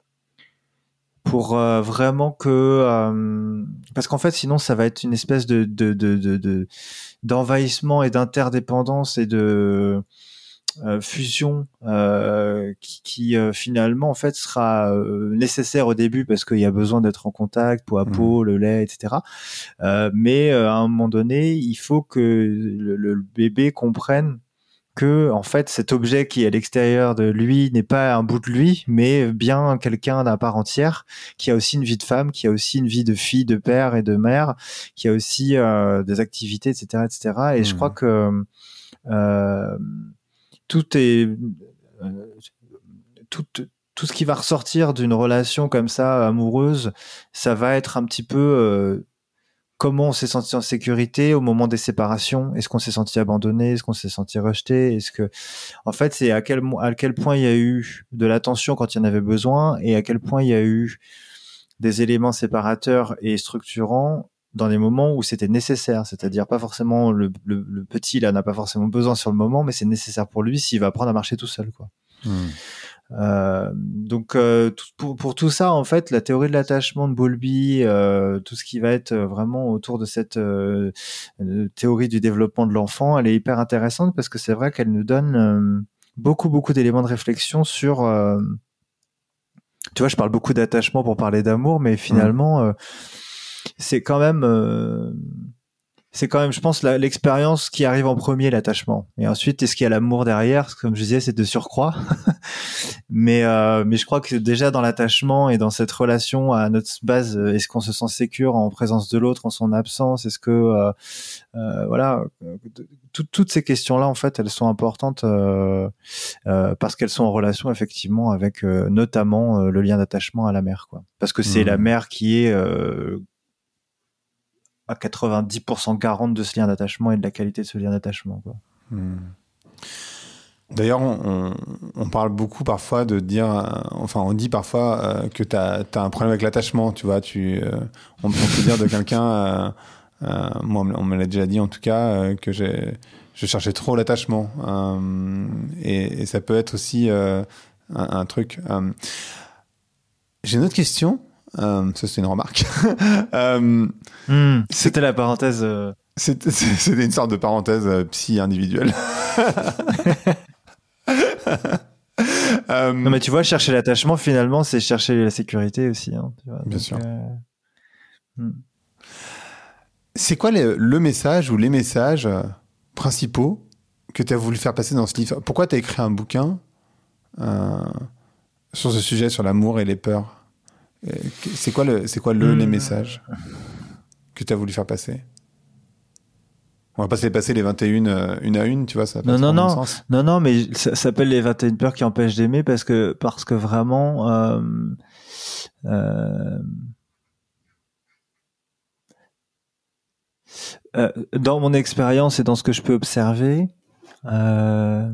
Pour euh, vraiment que euh, parce qu'en fait sinon ça va être une espèce de de de de, de d'envahissement et d'interdépendance et de euh, fusion euh, qui, qui euh, finalement en fait sera euh, nécessaire au début parce qu'il y a besoin d'être en contact peau à peau, mmh. le lait, et cetera. Euh, mais euh, à un moment donné, il faut que le, le bébé comprenne que en fait cet objet qui est à l'extérieur de lui n'est pas un bout de lui, mais bien quelqu'un d'à part entière, qui a aussi une vie de femme, qui a aussi une vie de fille, de père et de mère, qui a aussi euh, des activités, et cetera, et cetera. Et mmh. je crois que euh, tout est euh, tout tout ce qui va ressortir d'une relation comme ça amoureuse, ça va être un petit peu euh, comment on s'est senti en sécurité au moment des séparations. Est-ce qu'on s'est senti abandonné? Est-ce qu'on s'est senti rejeté? Est-ce que, en fait, c'est à quel, à quel point il y a eu de l'attention quand il y en avait besoin et à quel point il y a eu des éléments séparateurs et structurants dans les moments où c'était nécessaire. C'est-à-dire pas forcément le, le, le petit, là, n'a pas forcément besoin sur le moment, mais c'est nécessaire pour lui s'il va apprendre à marcher tout seul, quoi. Mmh. Euh, donc euh, tout, pour, pour tout ça en fait la théorie de l'attachement de Bowlby, euh, tout ce qui va être vraiment autour de cette euh, théorie du développement de l'enfant, elle est hyper intéressante parce que c'est vrai qu'elle nous donne euh, beaucoup beaucoup d'éléments de réflexion sur euh, tu vois, je parle beaucoup d'attachement pour parler d'amour, mais finalement mmh. euh, c'est quand même euh, c'est quand même, je pense, la, l'expérience qui arrive en premier, l'attachement. Et ensuite, est-ce qu'il y a l'amour derrière? Comme je disais, c'est de surcroît. mais euh, mais je crois que déjà dans l'attachement et dans cette relation à notre base, est-ce qu'on se sent sécure en présence de l'autre, en son absence? Est-ce que euh, euh, voilà, tout, toutes ces questions-là, en fait, elles sont importantes euh, euh, parce qu'elles sont en relation effectivement avec euh, notamment euh, le lien d'attachement à la mère, quoi. Parce que c'est mmh. la mère qui est euh, à quatre-vingt-dix pour cent garante de ce lien d'attachement et de la qualité de ce lien d'attachement, quoi. Mmh. D'ailleurs, on, on, on parle beaucoup parfois de dire, euh, enfin, on dit parfois euh, que tu as un problème avec l'attachement, tu vois. Tu, euh, on, on peut dire de quelqu'un, euh, euh, moi, on me l'a déjà dit en tout cas, euh, que j'ai, je cherchais trop l'attachement. Euh, et, et ça peut être aussi euh, un, un truc. Euh. J'ai une autre question. Euh, ça, c'est une remarque. euh, mmh, c'était la parenthèse. Euh... C'était, c'était une sorte de parenthèse euh, psy individuelle. euh, non, mais tu vois, chercher l'attachement, finalement, c'est chercher la sécurité aussi. Hein, tu vois, bien donc, sûr. Euh... Hmm. C'est quoi les, le message ou les messages principaux que tu as voulu faire passer dans ce livre? Pourquoi tu as écrit un bouquin euh, sur ce sujet, sur l'amour et les peurs? C'est quoi, le, c'est quoi le, mmh. les messages que tu as voulu faire passer? On va pas se les passer les vingt et une euh, une à une, tu vois, ça. Non, non, non, sens. non, non, mais ça, ça s'appelle les vingt et une peurs qui empêchent d'aimer parce que parce que vraiment, euh, euh, euh, dans mon expérience et dans ce que je peux observer, euh,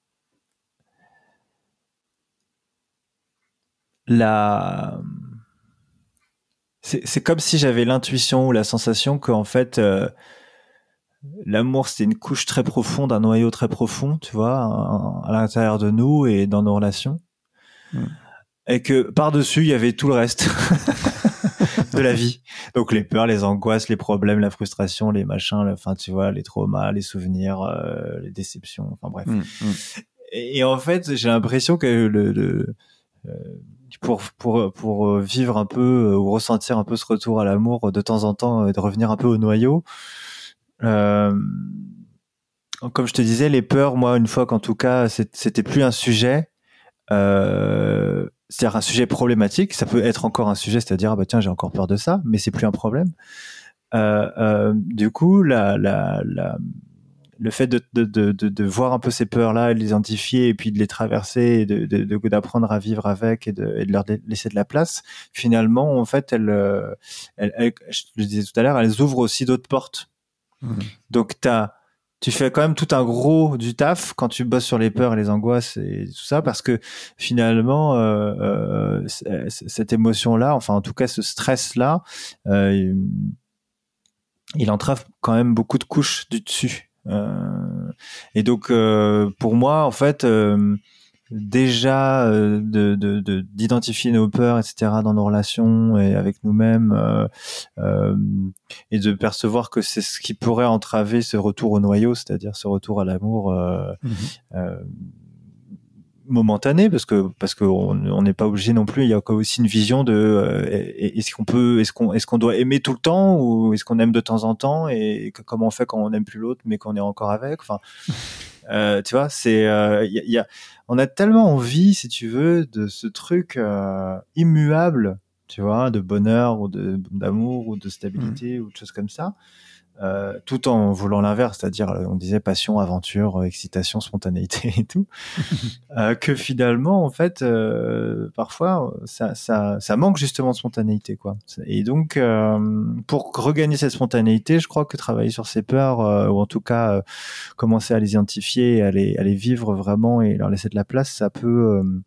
la c'est, c'est comme si j'avais l'intuition ou la sensation qu'en fait. Euh, L'amour, c'est une couche très profonde, un noyau très profond, tu vois, à, à l'intérieur de nous et dans nos relations. Mmh. Et que par-dessus, il y avait tout le reste de la vie. Donc les peurs, les angoisses, les problèmes, la frustration, les machins, enfin, tu vois, les traumas, les souvenirs, euh, les déceptions, enfin bref. Mmh. Et, et en fait, j'ai l'impression que le, le euh, pour pour pour vivre un peu ou ressentir un peu ce retour à l'amour de temps en temps, de revenir un peu au noyau. Euh, comme je te disais, les peurs, moi, une fois qu'en tout cas, c'était plus un sujet, euh, c'est-à-dire un sujet problématique. Ça peut être encore un sujet, c'est-à-dire ah bah tiens, j'ai encore peur de ça, mais c'est plus un problème. Euh, euh, du coup, la, la, la, le fait de, de, de, de, de voir un peu ces peurs-là, de les identifier et puis de les traverser et de, de, de, d'apprendre à vivre avec et de, et de leur laisser de la place, finalement, en fait, elles, elles, elles, je le disais tout à l'heure, elles ouvrent aussi d'autres portes. Mmh. Donc, t'as, tu fais quand même tout un gros du taf quand tu bosses sur les peurs et les angoisses et tout ça, parce que finalement, euh, euh, cette émotion-là, enfin, en tout cas, ce stress-là, euh, il, il entrave quand même beaucoup de couches du dessus. Euh, et donc, euh, pour moi, en fait, euh, déjà euh, de, de, de, d'identifier nos peurs, et cetera, dans nos relations et avec nous-mêmes, euh, euh, et de percevoir que c'est ce qui pourrait entraver ce retour au noyau, c'est-à-dire ce retour à l'amour euh, mmh. euh, momentané, parce que parce que on n'est pas obligé non plus. Il y a aussi une vision de euh, est-ce qu'on peut, est-ce qu'on est-ce qu'on doit aimer tout le temps ou est-ce qu'on aime de temps en temps et que, comment on fait quand on n'aime plus l'autre mais qu'on est encore avec. Enfin, euh, tu vois, c'est il euh, y, y a on a tellement envie, si tu veux, de ce truc euh, immuable, tu vois, de bonheur ou de d'amour ou de stabilité mmh. ou de choses comme ça. Euh, tout en voulant l'inverse, c'est-à-dire on disait passion, aventure, excitation, spontanéité et tout, euh, que finalement en fait euh, parfois ça, ça, ça manque justement de spontanéité quoi. Et donc euh, pour regagner cette spontanéité, je crois que travailler sur ces peurs euh, ou en tout cas euh, commencer à les identifier, à les, à les vivre vraiment et leur laisser de la place, ça peut euh,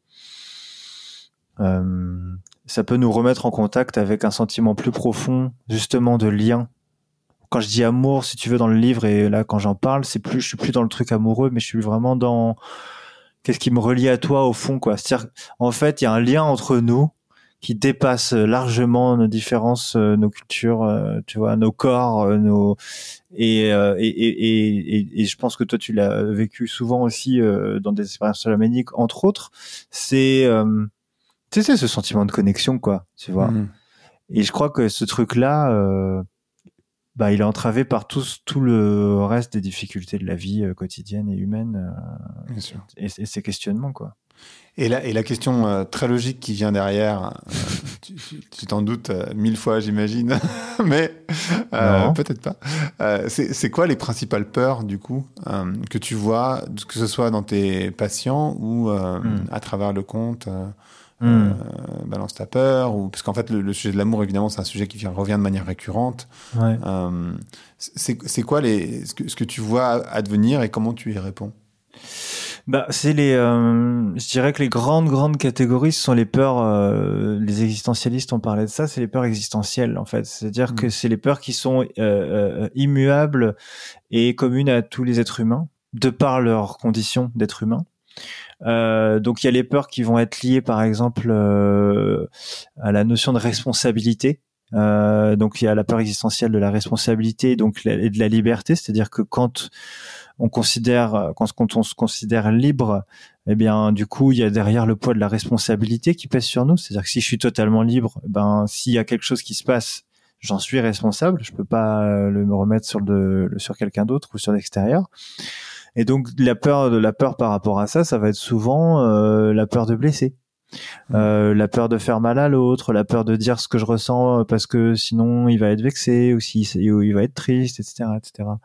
euh, ça peut nous remettre en contact avec un sentiment plus profond justement de lien. Quand je dis amour, si tu veux, dans le livre, et là, quand j'en parle, c'est plus, je suis plus dans le truc amoureux, mais je suis vraiment dans qu'est-ce qui me relie à toi au fond, quoi. C'est-à-dire, en fait, il y a un lien entre nous qui dépasse largement nos différences, euh, nos cultures, euh, tu vois, nos corps, euh, nos et, euh, et, et, et, et je pense que toi, tu l'as vécu souvent aussi euh, dans des expériences chamaniques, entre autres. C'est, euh, tu sais, ce sentiment de connexion, quoi, tu vois. Mmh. Et je crois que ce truc-là. Euh, Bah, il est entravé par tout, tout le reste des difficultés de la vie euh, quotidienne et humaine euh, Bien sûr. Et, et ces questionnements, quoi. Et la, et la question euh, très logique qui vient derrière, euh, tu, tu t'en doutes euh, mille fois, j'imagine, mais euh, peut-être pas. Euh, c'est, c'est quoi les principales peurs, du coup, euh, que tu vois, que ce soit dans tes patients ou euh, mm. à travers le conte euh, Mm. Euh, balance ta peur ou parce qu'en fait le, le sujet de l'amour évidemment c'est un sujet qui vient, revient de manière récurrente. Ouais. Euh, c'est, c'est quoi les ce que, ce que tu vois advenir et comment tu y réponds? Bah c'est les euh, je dirais que les grandes grandes catégories ce sont les peurs euh, les existentialistes ont parlé de ça, c'est les peurs existentielles en fait, c'est-à-dire mm. que c'est les peurs qui sont euh, euh, immuables et communes à tous les êtres humains de par leur condition d'être humain. Euh, donc il y a les peurs qui vont être liées par exemple euh, à la notion de responsabilité. Euh, donc il y a la peur existentielle de la responsabilité donc la, et de la liberté, c'est-à-dire que quand on considère quand, quand on se considère libre, eh bien du coup il y a derrière le poids de la responsabilité qui pèse sur nous, c'est-à-dire que si je suis totalement libre, eh ben s'il y a quelque chose qui se passe, j'en suis responsable, je peux pas le me remettre sur le, le sur quelqu'un d'autre ou sur l'extérieur. Et donc la peur de la peur par rapport à ça, ça va être souvent euh, la peur de blesser, euh, la peur de faire mal à l'autre, la peur de dire ce que je ressens parce que sinon il va être vexé ou si ou il va être triste, et cetera, et cetera.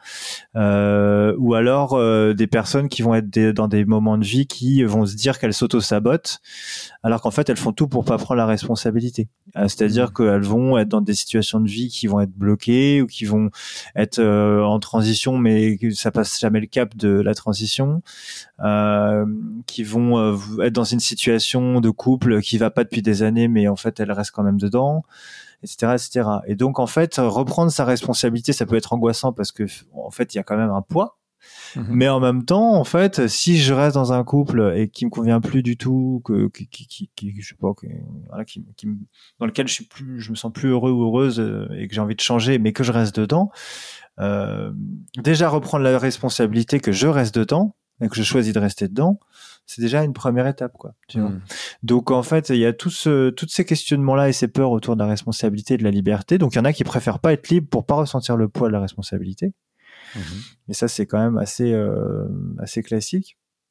Euh, ou alors euh, des personnes qui vont être des, dans des moments de vie qui vont se dire qu'elles s'auto-sabotent, alors qu'en fait elles font tout pour pas prendre la responsabilité. Euh, c'est-à-dire mmh. qu'elles vont être dans des situations de vie qui vont être bloquées ou qui vont être euh, en transition, mais que ça passe jamais le cap de la transition, euh, qui vont euh, être dans une situation de couple qui va pas depuis des années, mais en fait elles restent quand même dedans, et cetera, et cetera. Et donc en fait reprendre sa responsabilité, ça peut être angoissant parce que en fait il y a quand même un poids. Mmh. Mais en même temps, en fait, si je reste dans un couple et qui me convient plus du tout, que qui qui qui, qui je sais pas, que, voilà, qui, qui dans lequel je suis plus, je me sens plus heureux ou heureuse et que j'ai envie de changer, mais que je reste dedans, euh, déjà reprendre la responsabilité que je reste dedans et que je choisis de rester dedans, c'est déjà une première étape, quoi. Tu mmh. vois. Donc en fait, il y a tous ce, tous ces questionnements-là et ces peurs autour de la responsabilité et de la liberté. Donc il y en a qui préfèrent pas être libres pour pas ressentir le poids de la responsabilité. Mmh. Et ça, c'est quand même assez, euh, assez classique.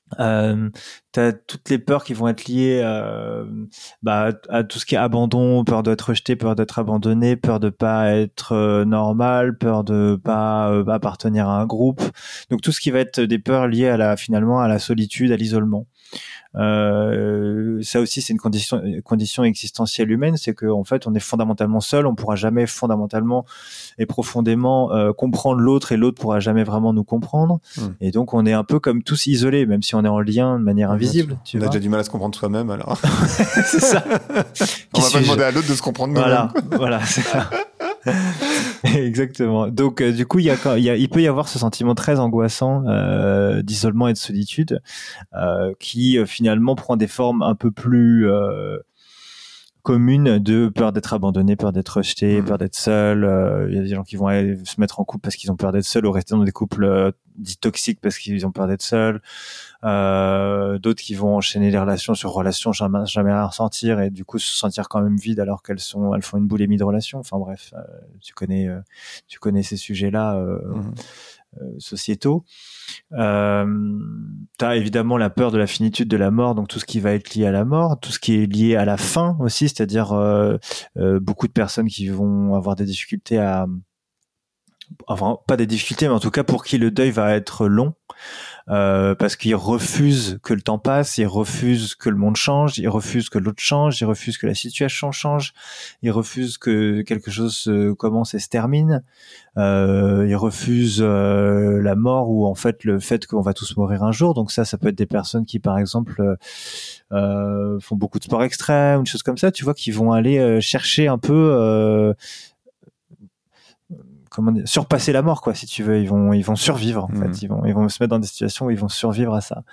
Euh, t'as toutes les peurs qui vont être liées euh, bah, à tout ce qui est abandon, peur d'être rejeté, peur d'être abandonné, peur de pas être euh, normal, peur de pas euh, appartenir à un groupe. Donc tout ce qui va être des peurs liées à la finalement à la solitude, à l'isolement. Euh, ça aussi, c'est une condition, condition existentielle humaine, c'est qu'en fait, on est fondamentalement seul, on pourra jamais fondamentalement et profondément euh, comprendre l'autre, et l'autre pourra jamais vraiment nous comprendre. Mmh. Et donc, on est un peu comme tous isolés, même si on est en lien de manière invisible. Tu on vois a déjà du mal à se comprendre soi-même, alors. C'est ça. On va pas demander à l'autre de se comprendre nous-mêmes. Voilà, voilà, c'est ça. Exactement. Donc euh, du coup, il y a, il y a, il peut y avoir ce sentiment très angoissant euh, d'isolement et de solitude euh, qui euh, finalement prend des formes un peu plus euh, communes de peur d'être abandonné, peur d'être rejeté, mmh. peur d'être seul. Euh, il y a des gens qui vont aller se mettre en couple parce qu'ils ont peur d'être seuls, ou rester dans des couples euh, dits toxiques parce qu'ils ont peur d'être seuls. Euh, d'autres qui vont enchaîner les relations sur relations, jamais, jamais rien ressentir, et du coup se sentir quand même vide alors qu'elles sont, elles font une boulimie de relations. Enfin bref, euh, tu connais, euh, tu connais ces sujets-là euh, mmh. euh, sociétaux. Euh, t'as évidemment la peur de la finitude de la mort, donc tout ce qui va être lié à la mort, tout ce qui est lié à la fin aussi, c'est-à-dire euh, euh, beaucoup de personnes qui vont avoir des difficultés à, enfin pas des difficultés, mais en tout cas pour qui le deuil va être long. Euh, parce qu'ils refusent que le temps passe, ils refusent que le monde change, ils refusent que l'autre change, ils refusent que la situation change, ils refusent que quelque chose se commence et se termine, euh, ils refusent euh, la mort, ou en fait le fait qu'on va tous mourir un jour. Donc ça, ça peut être des personnes qui, par exemple, euh, font beaucoup de sport extrême, une chose comme ça, tu vois, qui vont aller euh, chercher un peu... Euh, comment dire, surpasser la mort, quoi, si tu veux. Ils vont, ils vont survivre, en mmh. fait. Ils vont, ils vont se mettre dans des situations où ils vont survivre à ça.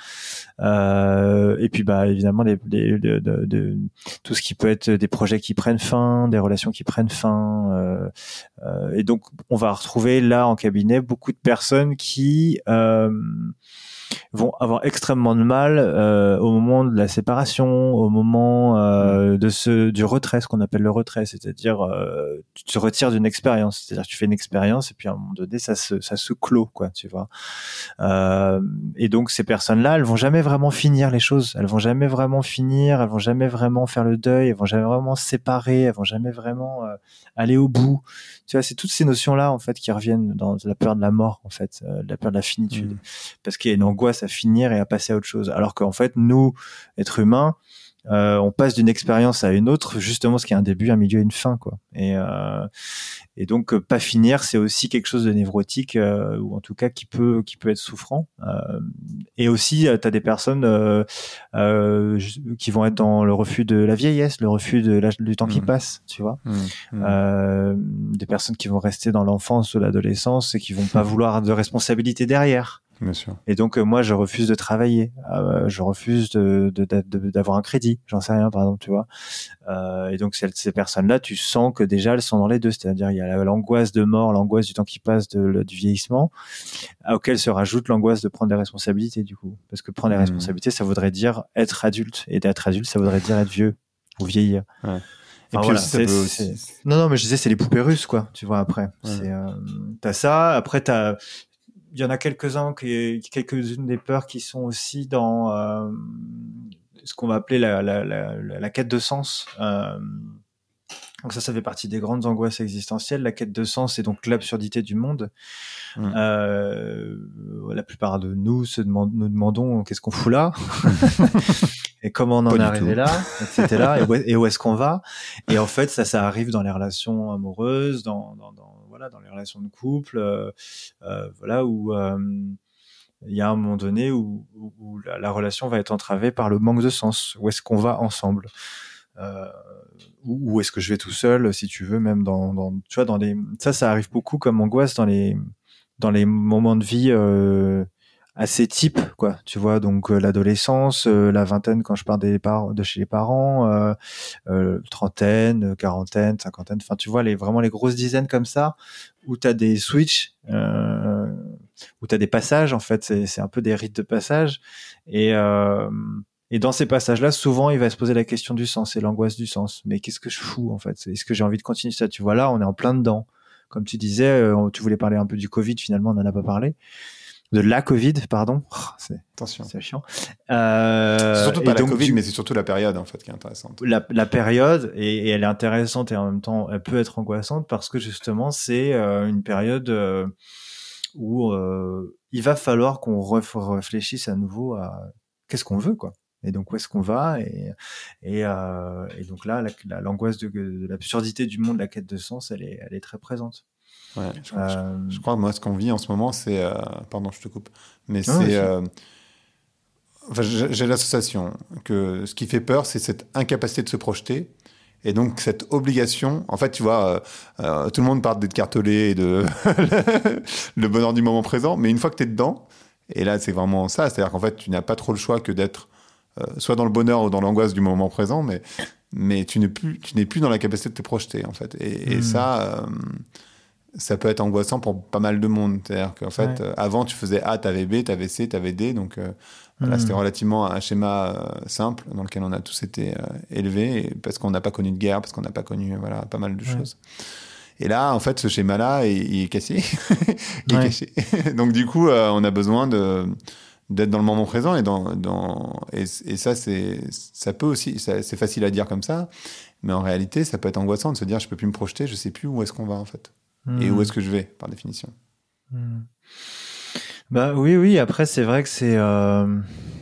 Euh, et puis, bah, évidemment, les, les, de, de, de, tout ce qui peut être des projets qui prennent fin, des relations qui prennent fin. Euh, euh, et donc, on va retrouver là en cabinet beaucoup de personnes qui euh, vont avoir extrêmement de mal euh, au moment de la séparation, au moment euh, de ce du retrait, ce qu'on appelle le retrait, c'est-à-dire euh, tu te retires d'une expérience, c'est-à-dire tu fais une expérience et puis à un moment donné ça se ça se clôt, quoi, tu vois. Euh, et donc ces personnes-là, elles vont jamais vraiment finir les choses, elles vont jamais vraiment finir, elles vont jamais vraiment faire le deuil, elles vont jamais vraiment se séparer, elles vont jamais vraiment euh, aller au bout. Tu vois, c'est toutes ces notions-là en fait qui reviennent dans la peur de la mort, en fait, euh, la peur de la finitude, mmh. parce qu'il y a une angoisse à finir et à passer à autre chose. Alors qu'en fait, nous, êtres humains, euh, on passe d'une expérience à une autre, justement, ce qui est un début, un milieu et une fin, quoi. Et, euh, et donc, euh, pas finir, c'est aussi quelque chose de névrotique, euh, ou en tout cas qui peut, qui peut être souffrant. Euh, et aussi, euh, t'as des personnes euh, euh, qui vont être dans le refus de la vieillesse, le refus de la, du temps mmh. qui passe, tu vois. Mmh. Euh, des personnes qui vont rester dans l'enfance ou l'adolescence et qui vont pas vouloir de responsabilité derrière. Bien sûr. Et donc euh, moi je refuse de travailler, euh, je refuse de, de, de, de d'avoir un crédit, j'en sais rien par exemple, tu vois. Euh, et donc ces, ces personnes-là, tu sens que déjà elles sont dans les deux, c'est-à-dire il y a l'angoisse de mort, l'angoisse du temps qui passe, de, du vieillissement, auquel se rajoute l'angoisse de prendre des responsabilités du coup, parce que prendre des mmh. responsabilités, ça voudrait dire être adulte, et d'être adulte, ça voudrait dire être vieux ou vieillir. Ouais. Enfin, et puis voilà, aussi, ça c'est, peut c'est... aussi... Non, non, mais je disais, c'est les poupées russes, quoi, tu vois, après. Ouais. C'est, euh, t'as ça, après t'as... Il y en a quelques-uns, qui, quelques-unes des peurs qui sont aussi dans euh, ce qu'on va appeler la, la, la, la quête de sens. Euh, donc ça, ça fait partie des grandes angoisses existentielles. La quête de sens, c'est donc l'absurdité du monde. Mmh. Euh, la plupart de nous se demandent, nous demandons qu'est-ce qu'on fout là et comment on en est arrivé là, et cetera. Et où, et où est-ce qu'on va? Et en fait, ça, ça arrive dans les relations amoureuses, dans, dans, dans voilà, dans les relations de couple, euh, euh, voilà, où euh, il y a un moment donné où, où, où la, la relation va être entravée par le manque de sens. Où est-ce qu'on va ensemble? Euh, où, où est-ce que je vais tout seul, si tu veux, même dans, dans, tu vois, dans les, ça, ça arrive beaucoup comme angoisse dans les, dans les moments de vie euh, assez types, quoi. Tu vois, donc euh, l'adolescence, euh, la vingtaine quand je pars des par- de chez les parents, euh, euh, trentaine, quarantaine, cinquantaine. Enfin, tu vois, les vraiment les grosses dizaines comme ça, où t'as des switches, euh, où t'as des passages. En fait, c'est, c'est un peu des rites de passage. Et euh, Et dans ces passages-là, souvent, il va se poser la question du sens et l'angoisse du sens. Mais qu'est-ce que je fous, en fait? Est-ce que j'ai envie de continuer ça? Tu vois, là, on est en plein dedans. Comme tu disais, euh, tu voulais parler un peu du Covid, finalement, on n'en a pas parlé. de la Covid, pardon. Oh, c'est, Attention. C'est chiant. Euh, c'est surtout pas la donc, Covid, du... mais c'est surtout la période, en fait, qui est intéressante. La, la période, et, et elle est intéressante et en même temps, elle peut être angoissante parce que justement, c'est euh, une période euh, où euh, il va falloir qu'on ref- réfléchisse à nouveau à qu'est-ce qu'on veut, quoi. Et donc, où est-ce qu'on va et, et, euh, et donc là, la, la, l'angoisse de, de l'absurdité du monde, la quête de sens, elle est, elle est très présente. Ouais, je, crois, Euh... je, je crois, moi, ce qu'on vit en ce moment, c'est... Euh, pardon, je te coupe. Mais Non, c'est... Euh, enfin, j'ai, j'ai l'association que ce qui fait peur, c'est cette incapacité de se projeter. Et donc, cette obligation... En fait, tu vois, euh, euh, tout le monde parle d'Eckhart-Tolle et de le bonheur du moment présent. Mais une fois que tu es dedans, et là, c'est vraiment ça. C'est-à-dire qu'en fait, tu n'as pas trop le choix que d'être euh, soit dans le bonheur ou dans l'angoisse du moment présent. Mais, mais tu, n'es plus, tu n'es plus dans la capacité de te projeter, en fait. Et, et mmh. ça... Euh, ça peut être angoissant pour pas mal de monde. C'est-à-dire qu'en fait, ouais. euh, avant, tu faisais A, t'avais B, t'avais C, t'avais D. Donc, euh, mmh. voilà, c'était relativement un schéma euh, simple dans lequel on a tous été euh, élevés parce qu'on n'a pas connu de guerre, parce qu'on n'a pas connu voilà, pas mal de ouais. choses. Et là, en fait, ce schéma-là, il, il est cassé. il ouais. est caché. Donc, du coup, euh, on a besoin de, d'être dans le moment présent. Et, dans, dans, et, et ça, c'est, ça peut aussi... Ça, c'est facile à dire comme ça. Mais en réalité, ça peut être angoissant de se dire, je peux plus me projeter, je sais plus où est-ce qu'on va, en fait. Et où est-ce que je vais, par définition. Mmh. Bah oui, oui. Après, c'est vrai que c'est. Euh...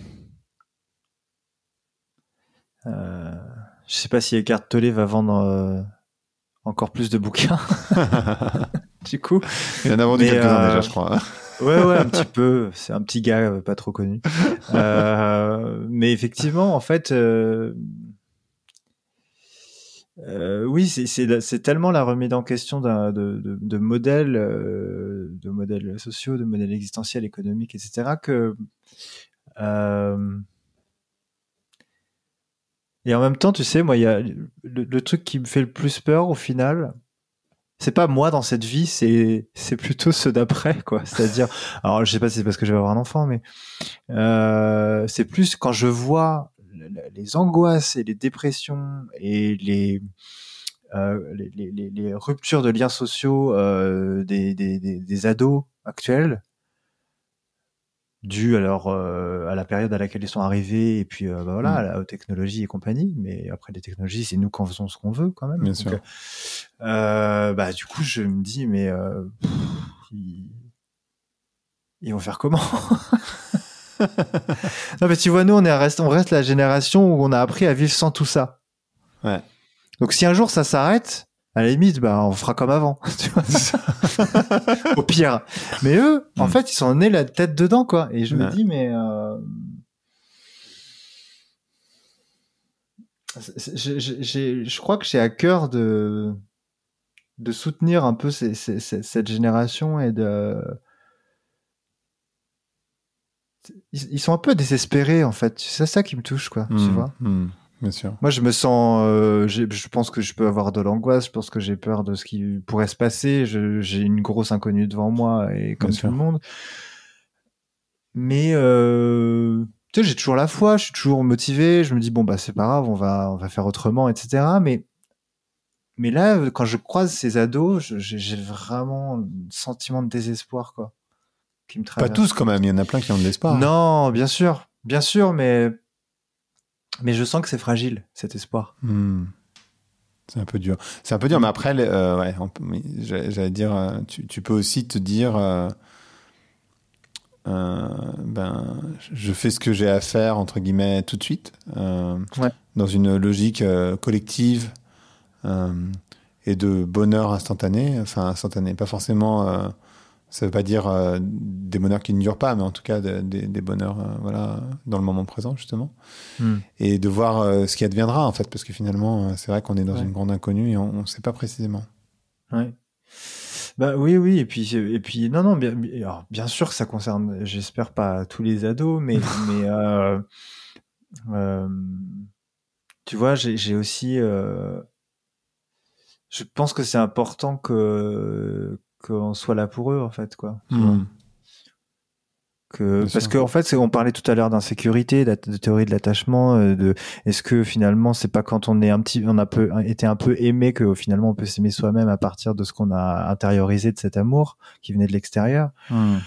Euh... Je sais pas si Eckhart Tolle va vendre euh... encore plus de bouquins. Du coup. Il en a vendu quelques-uns euh... déjà, je crois. Ouais, ouais, un petit peu. C'est un petit gars euh, pas trop connu. euh... Mais effectivement, en fait. Euh... Euh, oui, c'est, c'est, c'est tellement la remise en question d'un, de, de, de modèles, euh, de modèles sociaux, de modèles existentiels, économiques, et cetera, que euh, et en même temps, tu sais, moi, il y a le, le truc qui me fait le plus peur au final. C'est pas moi dans cette vie, c'est c'est plutôt ceux d'après, quoi. C'est-à-dire, alors je sais pas si c'est parce que je vais avoir un enfant, mais euh, c'est plus quand je vois les angoisses et les dépressions et les Euh, les, les, les ruptures de liens sociaux euh, des, des, des, des ados actuels, dues alors euh, à la période à laquelle ils sont arrivés et puis euh, bah voilà, mmh. à la, aux technologies et compagnie. Mais après les technologies, c'est nous qui en faisons ce qu'on veut quand même. Bien Donc, sûr. Euh, bah du coup, je me dis mais euh, pff, ils... ils vont faire comment? Non mais tu vois, nous on est reste, on reste la génération où on a appris à vivre sans tout ça. Ouais. Donc si un jour ça s'arrête, à la limite, bah on fera comme avant. Tu vois, au pire. Mais eux, mmh. en fait, ils sont nés la tête dedans, quoi. Et je ouais. me dis, mais euh... j'ai, j'ai, je crois que j'ai à cœur de de soutenir un peu ces, ces, ces, cette génération et de ils, ils sont un peu désespérés en fait. C'est ça qui me touche, quoi. Mmh. Tu vois. Mmh. Bien sûr. Moi, je me sens, euh, j'ai, je pense que je peux avoir de l'angoisse, je pense que j'ai peur de ce qui pourrait se passer, je, j'ai une grosse inconnue devant moi, et comme Bien tout sûr. Le monde. Mais, euh, tu sais, j'ai toujours la foi, je suis toujours motivé, je me dis, bon, bah, c'est pas grave, on va, on va faire autrement, et cetera. Mais, mais là, quand je croise ces ados, je, j'ai, j'ai vraiment un sentiment de désespoir, quoi, qui me traverse. Pas tous, quand même, il y en a plein qui ont de l'espoir. Non, bien sûr, bien sûr, mais, Mais je sens que c'est fragile, cet espoir. Mmh. C'est un peu dur. C'est un peu dur, mmh. mais après, euh, ouais, on, j'allais, j'allais dire, euh, tu, tu peux aussi te dire, euh, euh, ben, je fais ce que j'ai à faire, entre guillemets, tout de suite, euh, ouais. dans une logique euh, collective euh, et de bonheur instantané. Enfin, instantané, pas forcément... Euh, ça veut pas dire euh, des bonheurs qui ne durent pas, mais en tout cas des, des, des bonheurs euh, voilà, dans le moment présent, justement. Mm. Et de voir euh, ce qui adviendra, en fait, parce que finalement, euh, c'est vrai qu'on est dans ouais. une grande inconnue et on ne sait pas précisément. Ouais. Bah oui, oui, et puis, et puis non, non, bien, alors, bien sûr que ça concerne, j'espère pas tous les ados, mais, mais euh, euh, tu vois, j'ai, j'ai aussi... Euh, je pense que c'est important que... qu'on soit là pour eux, en fait, quoi. Tu mmh. vois que, Bien parce sûr. que, en fait, c'est, on parlait tout à l'heure d'insécurité, de, de théorie de l'attachement, de, est-ce que finalement, c'est pas quand on est un petit, on a peu, été un peu aimé que finalement on peut s'aimer soi-même à partir de ce qu'on a intériorisé de cet amour qui venait de l'extérieur. Mmh.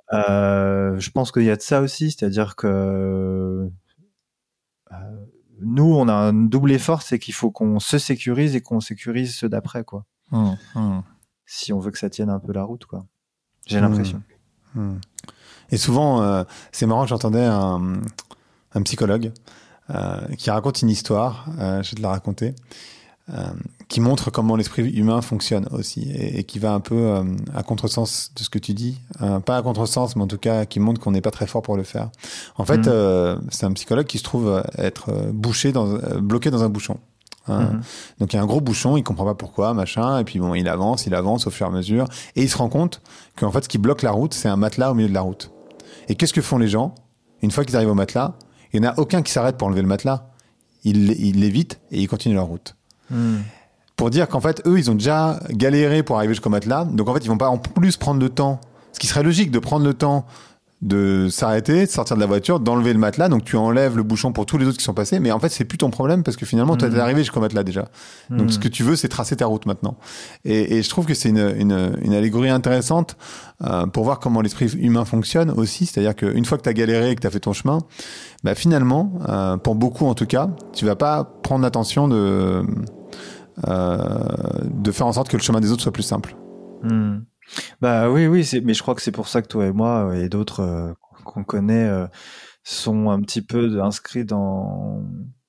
Euh, je pense qu'il y a de ça aussi, c'est-à-dire que euh, nous, on a un double effort, c'est qu'il faut qu'on se sécurise et qu'on sécurise ceux d'après, quoi. Mmh, mmh. Si on veut que ça tienne un peu la route, quoi. J'ai l'impression. Mmh, mmh. Et souvent, euh, c'est marrant, j'entendais un, un psychologue euh, qui raconte une histoire, euh, je vais te la raconter, euh, qui montre comment l'esprit humain fonctionne aussi, et, et qui va un peu euh, à contresens de ce que tu dis. Euh, pas à contresens, mais en tout cas, qui montre qu'on n'est pas très fort pour le faire. En fait, mmh. euh, c'est un psychologue qui se trouve être bouché dans, euh, bloqué dans un bouchon. Hein. Mmh. Donc il y a un gros bouchon, il comprend pas pourquoi, machin, et puis bon, il avance, il avance au fur et à mesure, et il se rend compte qu'en fait, ce qui bloque la route, c'est un matelas au milieu de la route. Et qu'est-ce que font les gens ? Une fois qu'ils arrivent au matelas, il n'y en a aucun qui s'arrête pour enlever le matelas. Ils, ils l'évitent et ils continuent leur route. Mmh. Pour dire qu'en fait, eux, ils ont déjà galéré pour arriver jusqu'au matelas. Donc en fait, ils vont pas en plus prendre le temps. Ce qui serait logique de prendre le temps de s'arrêter, de sortir de la voiture, d'enlever le matelas. Donc tu enlèves le bouchon pour tous les autres qui sont passés. Mais en fait, c'est plus ton problème parce que finalement, mmh. toi, t'es arrivé jusqu'au matelas déjà. Mmh. Donc ce que tu veux, c'est tracer ta route maintenant. Et, et je trouve que c'est une, une, une allégorie intéressante euh, pour voir comment l'esprit humain fonctionne aussi. C'est-à-dire qu'une fois que t'as galéré et que t'as fait ton chemin, bah finalement, euh, pour beaucoup en tout cas, tu vas pas prendre l'attention de... Euh, de faire en sorte que le chemin des autres soit plus simple. Mmh. Bah oui, oui, c'est, mais je crois que c'est pour ça que toi et moi et d'autres euh, qu'on connaît euh, sont un petit peu inscrits dans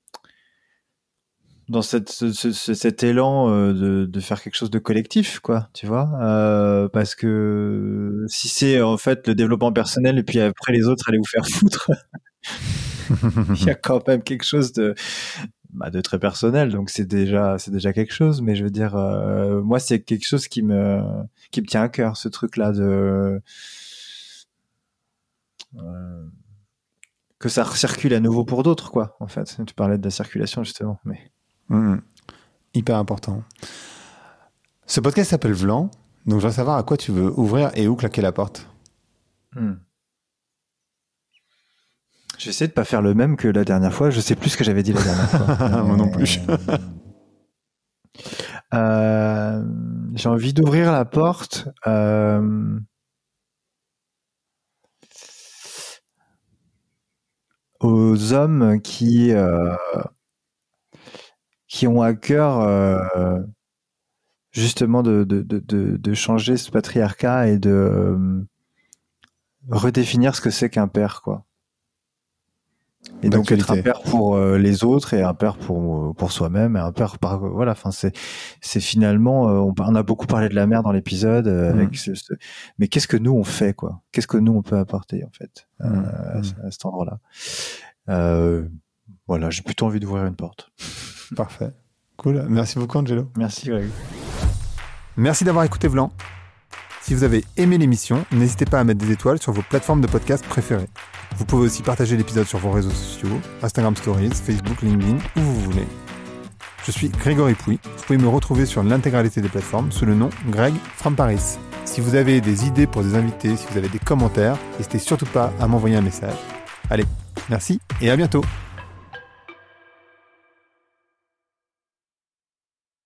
dans cette ce, ce, cet élan euh, de, de faire quelque chose de collectif, quoi, tu vois, euh, parce que si c'est en fait le développement personnel et puis après les autres allez vous faire foutre, il y a quand même quelque chose de Bah, de très personnel, donc c'est déjà c'est déjà quelque chose, mais je veux dire euh, moi c'est quelque chose qui me qui me tient à cœur, ce truc là de euh, que ça recircule à nouveau pour d'autres, quoi, en fait. Tu parlais de la circulation justement, mais mmh, hyper important. Ce podcast s'appelle Vlan, donc je veux savoir à quoi tu veux ouvrir et où claquer la porte. mmh. J'essaie de pas faire le même que la dernière fois. Je sais plus ce que j'avais dit la dernière fois. Moi euh, non plus. euh, j'ai envie d'ouvrir la porte euh, aux hommes qui euh, qui ont à cœur euh, justement de, de, de, de changer ce patriarcat et de euh, redéfinir ce que c'est qu'un père, quoi. Et donc être un père pour euh, les autres et un père pour pour soi-même et un père par voilà. Enfin c'est c'est finalement euh, on, on a beaucoup parlé de la mère dans l'épisode euh, mmh. avec ce, ce, mais qu'est-ce que nous on fait, quoi. Qu'est-ce que nous on peut apporter en fait euh, mmh. à, à cet endroit-là. Euh, voilà, j'ai plutôt envie d'ouvrir une porte. Parfait, cool. Merci beaucoup Angelo. Merci Greg. Merci d'avoir écouté Vlan. Si vous avez aimé l'émission, n'hésitez pas à mettre des étoiles sur vos plateformes de podcast préférées. Vous pouvez aussi partager l'épisode sur vos réseaux sociaux, Instagram Stories, Facebook, LinkedIn, où vous voulez. Je suis Grégory Pouy. Vous pouvez me retrouver sur l'intégralité des plateformes sous le nom Greg from Paris. Si vous avez des idées pour des invités, si vous avez des commentaires, n'hésitez surtout pas à m'envoyer un message. Allez, merci et à bientôt.